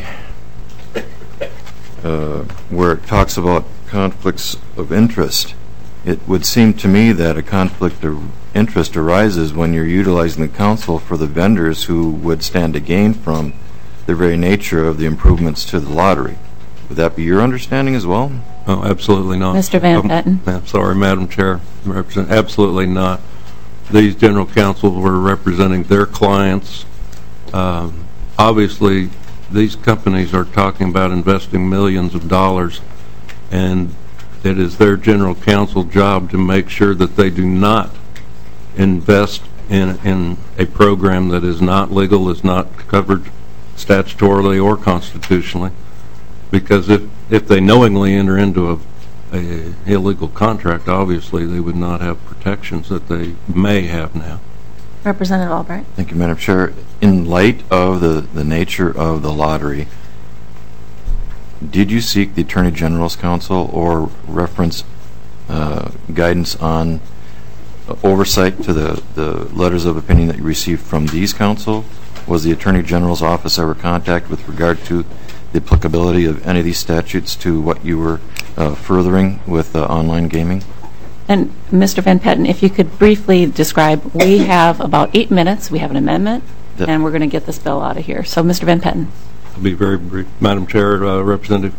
where it talks about conflicts of interest. It would seem to me that a conflict of interest arises when you're utilizing the council for the vendors who would stand to gain from the very nature of the improvements to the lottery. Would that be your understanding as well? Oh, absolutely not. Mr. Van Patten. I'm sorry, Madam Chair. Absolutely not. These general counsels were representing their clients. Obviously, these companies are talking about investing millions of dollars, and it is their general counsel job to make sure that they do not invest in a program that is not legal, is not covered statutorily or constitutionally. Because if they knowingly enter into a illegal contract, obviously they would not have protections that they may have now. Representative Albright. Thank you, Madam Chair. In light of the nature of the lottery, did you seek the Attorney General's counsel or reference guidance on oversight to the letters of opinion that you received from these counsel? Was the Attorney General's office ever contacted with regard to the applicability of any of these statutes to what you were furthering with online gaming? And Mr. Van Patten, if you could briefly describe, we have about 8 minutes, we have an amendment, and we're going to get this bill out of here. So, Mr. Van Patten. I'll be very brief. Madam Chair, Representative,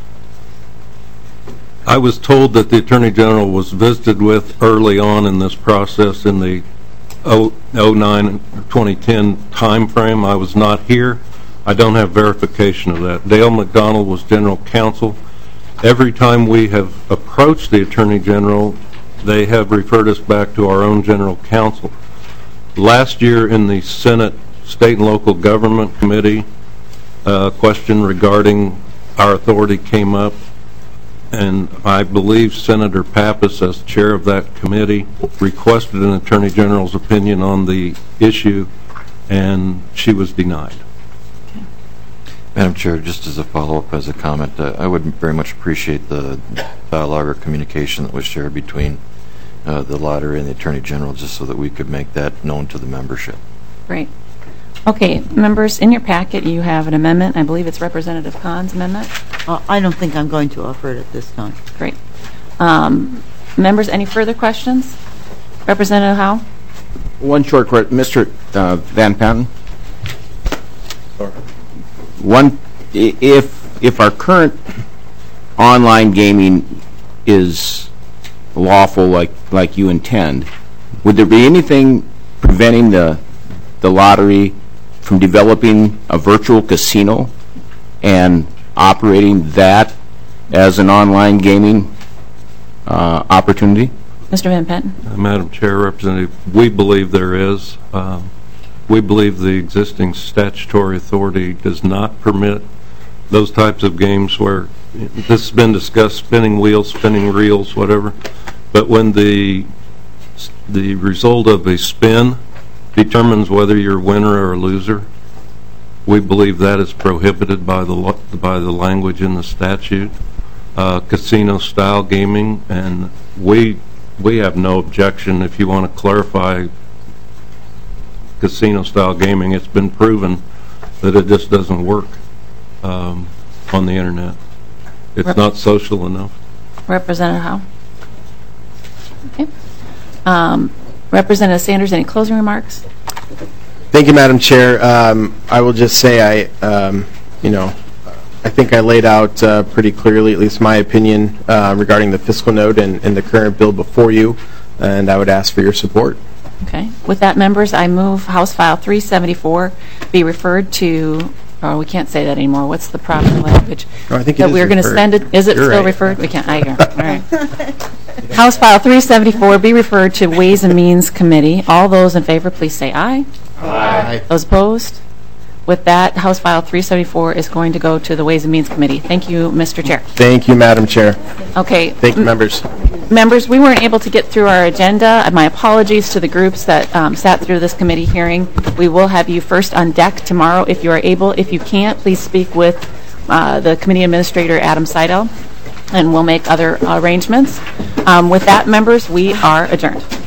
I was told that the Attorney General was visited with early on in this process in the 2009-2010 time frame. I was not here. I don't have verification of that. Dale McDonald was general counsel. Every time we have approached the Attorney General, they have referred us back to our own general counsel. Last year in the Senate State and Local Government Committee, a question regarding our authority came up, and I believe Senator Pappas, as chair of that committee, requested an Attorney General's opinion on the issue, and she was denied. Madam Chair, just as a follow-up, as a comment, I would very much appreciate the dialogue or communication that was shared between the lottery and the Attorney General, just so that we could make that known to the membership. Great. Okay, members, in your packet you have an amendment. I believe it's Representative Kahn's amendment. I don't think I'm going to offer it at this time. Great. Members, any further questions? Representative Howe? One short question. Mr. Van Patten? If our current online gaming is lawful like you intend, would there be anything preventing the lottery from developing a virtual casino and operating that as an online gaming opportunity? Mr. Van Patten? Madam Chair, Representative, we believe there is. We believe the existing statutory authority does not permit those types of games where this has been discussed, spinning wheels, spinning reels, whatever. But when the result of a spin determines whether you're a winner or a loser, we believe that is prohibited by the language in the statute. Casino-style gaming, and we have no objection if you want to clarify casino-style gaming. It's been proven that it just doesn't work on the internet. It's not social enough. Representative Howe? Okay. Representative Sanders, any closing remarks? Thank you, Madam Chair. I will just say I think I laid out pretty clearly, at least my opinion, regarding the fiscal note and the current bill before you, and I would ask for your support. Okay. With that, members, I move House File 374 be referred to, oh, we can't say that anymore. What's the proper language? No, I think that it is we're going to send it. Is it You're still right. referred? We can't. All right. House File 374 be referred to Ways and Means Committee. All those in favor, please say aye. Aye. Those opposed? With that, House File 374 is going to go to the Ways and Means Committee. Thank you, Mr. Chair. Thank you, Madam Chair. Okay. Thank you, members. Members, we weren't able to get through our agenda. My apologies to the groups that sat through this committee hearing. We will have you first on deck tomorrow if you are able. If you can't, please speak with the committee administrator, Adam Seidel, and we'll make other arrangements. With that, members, we are adjourned.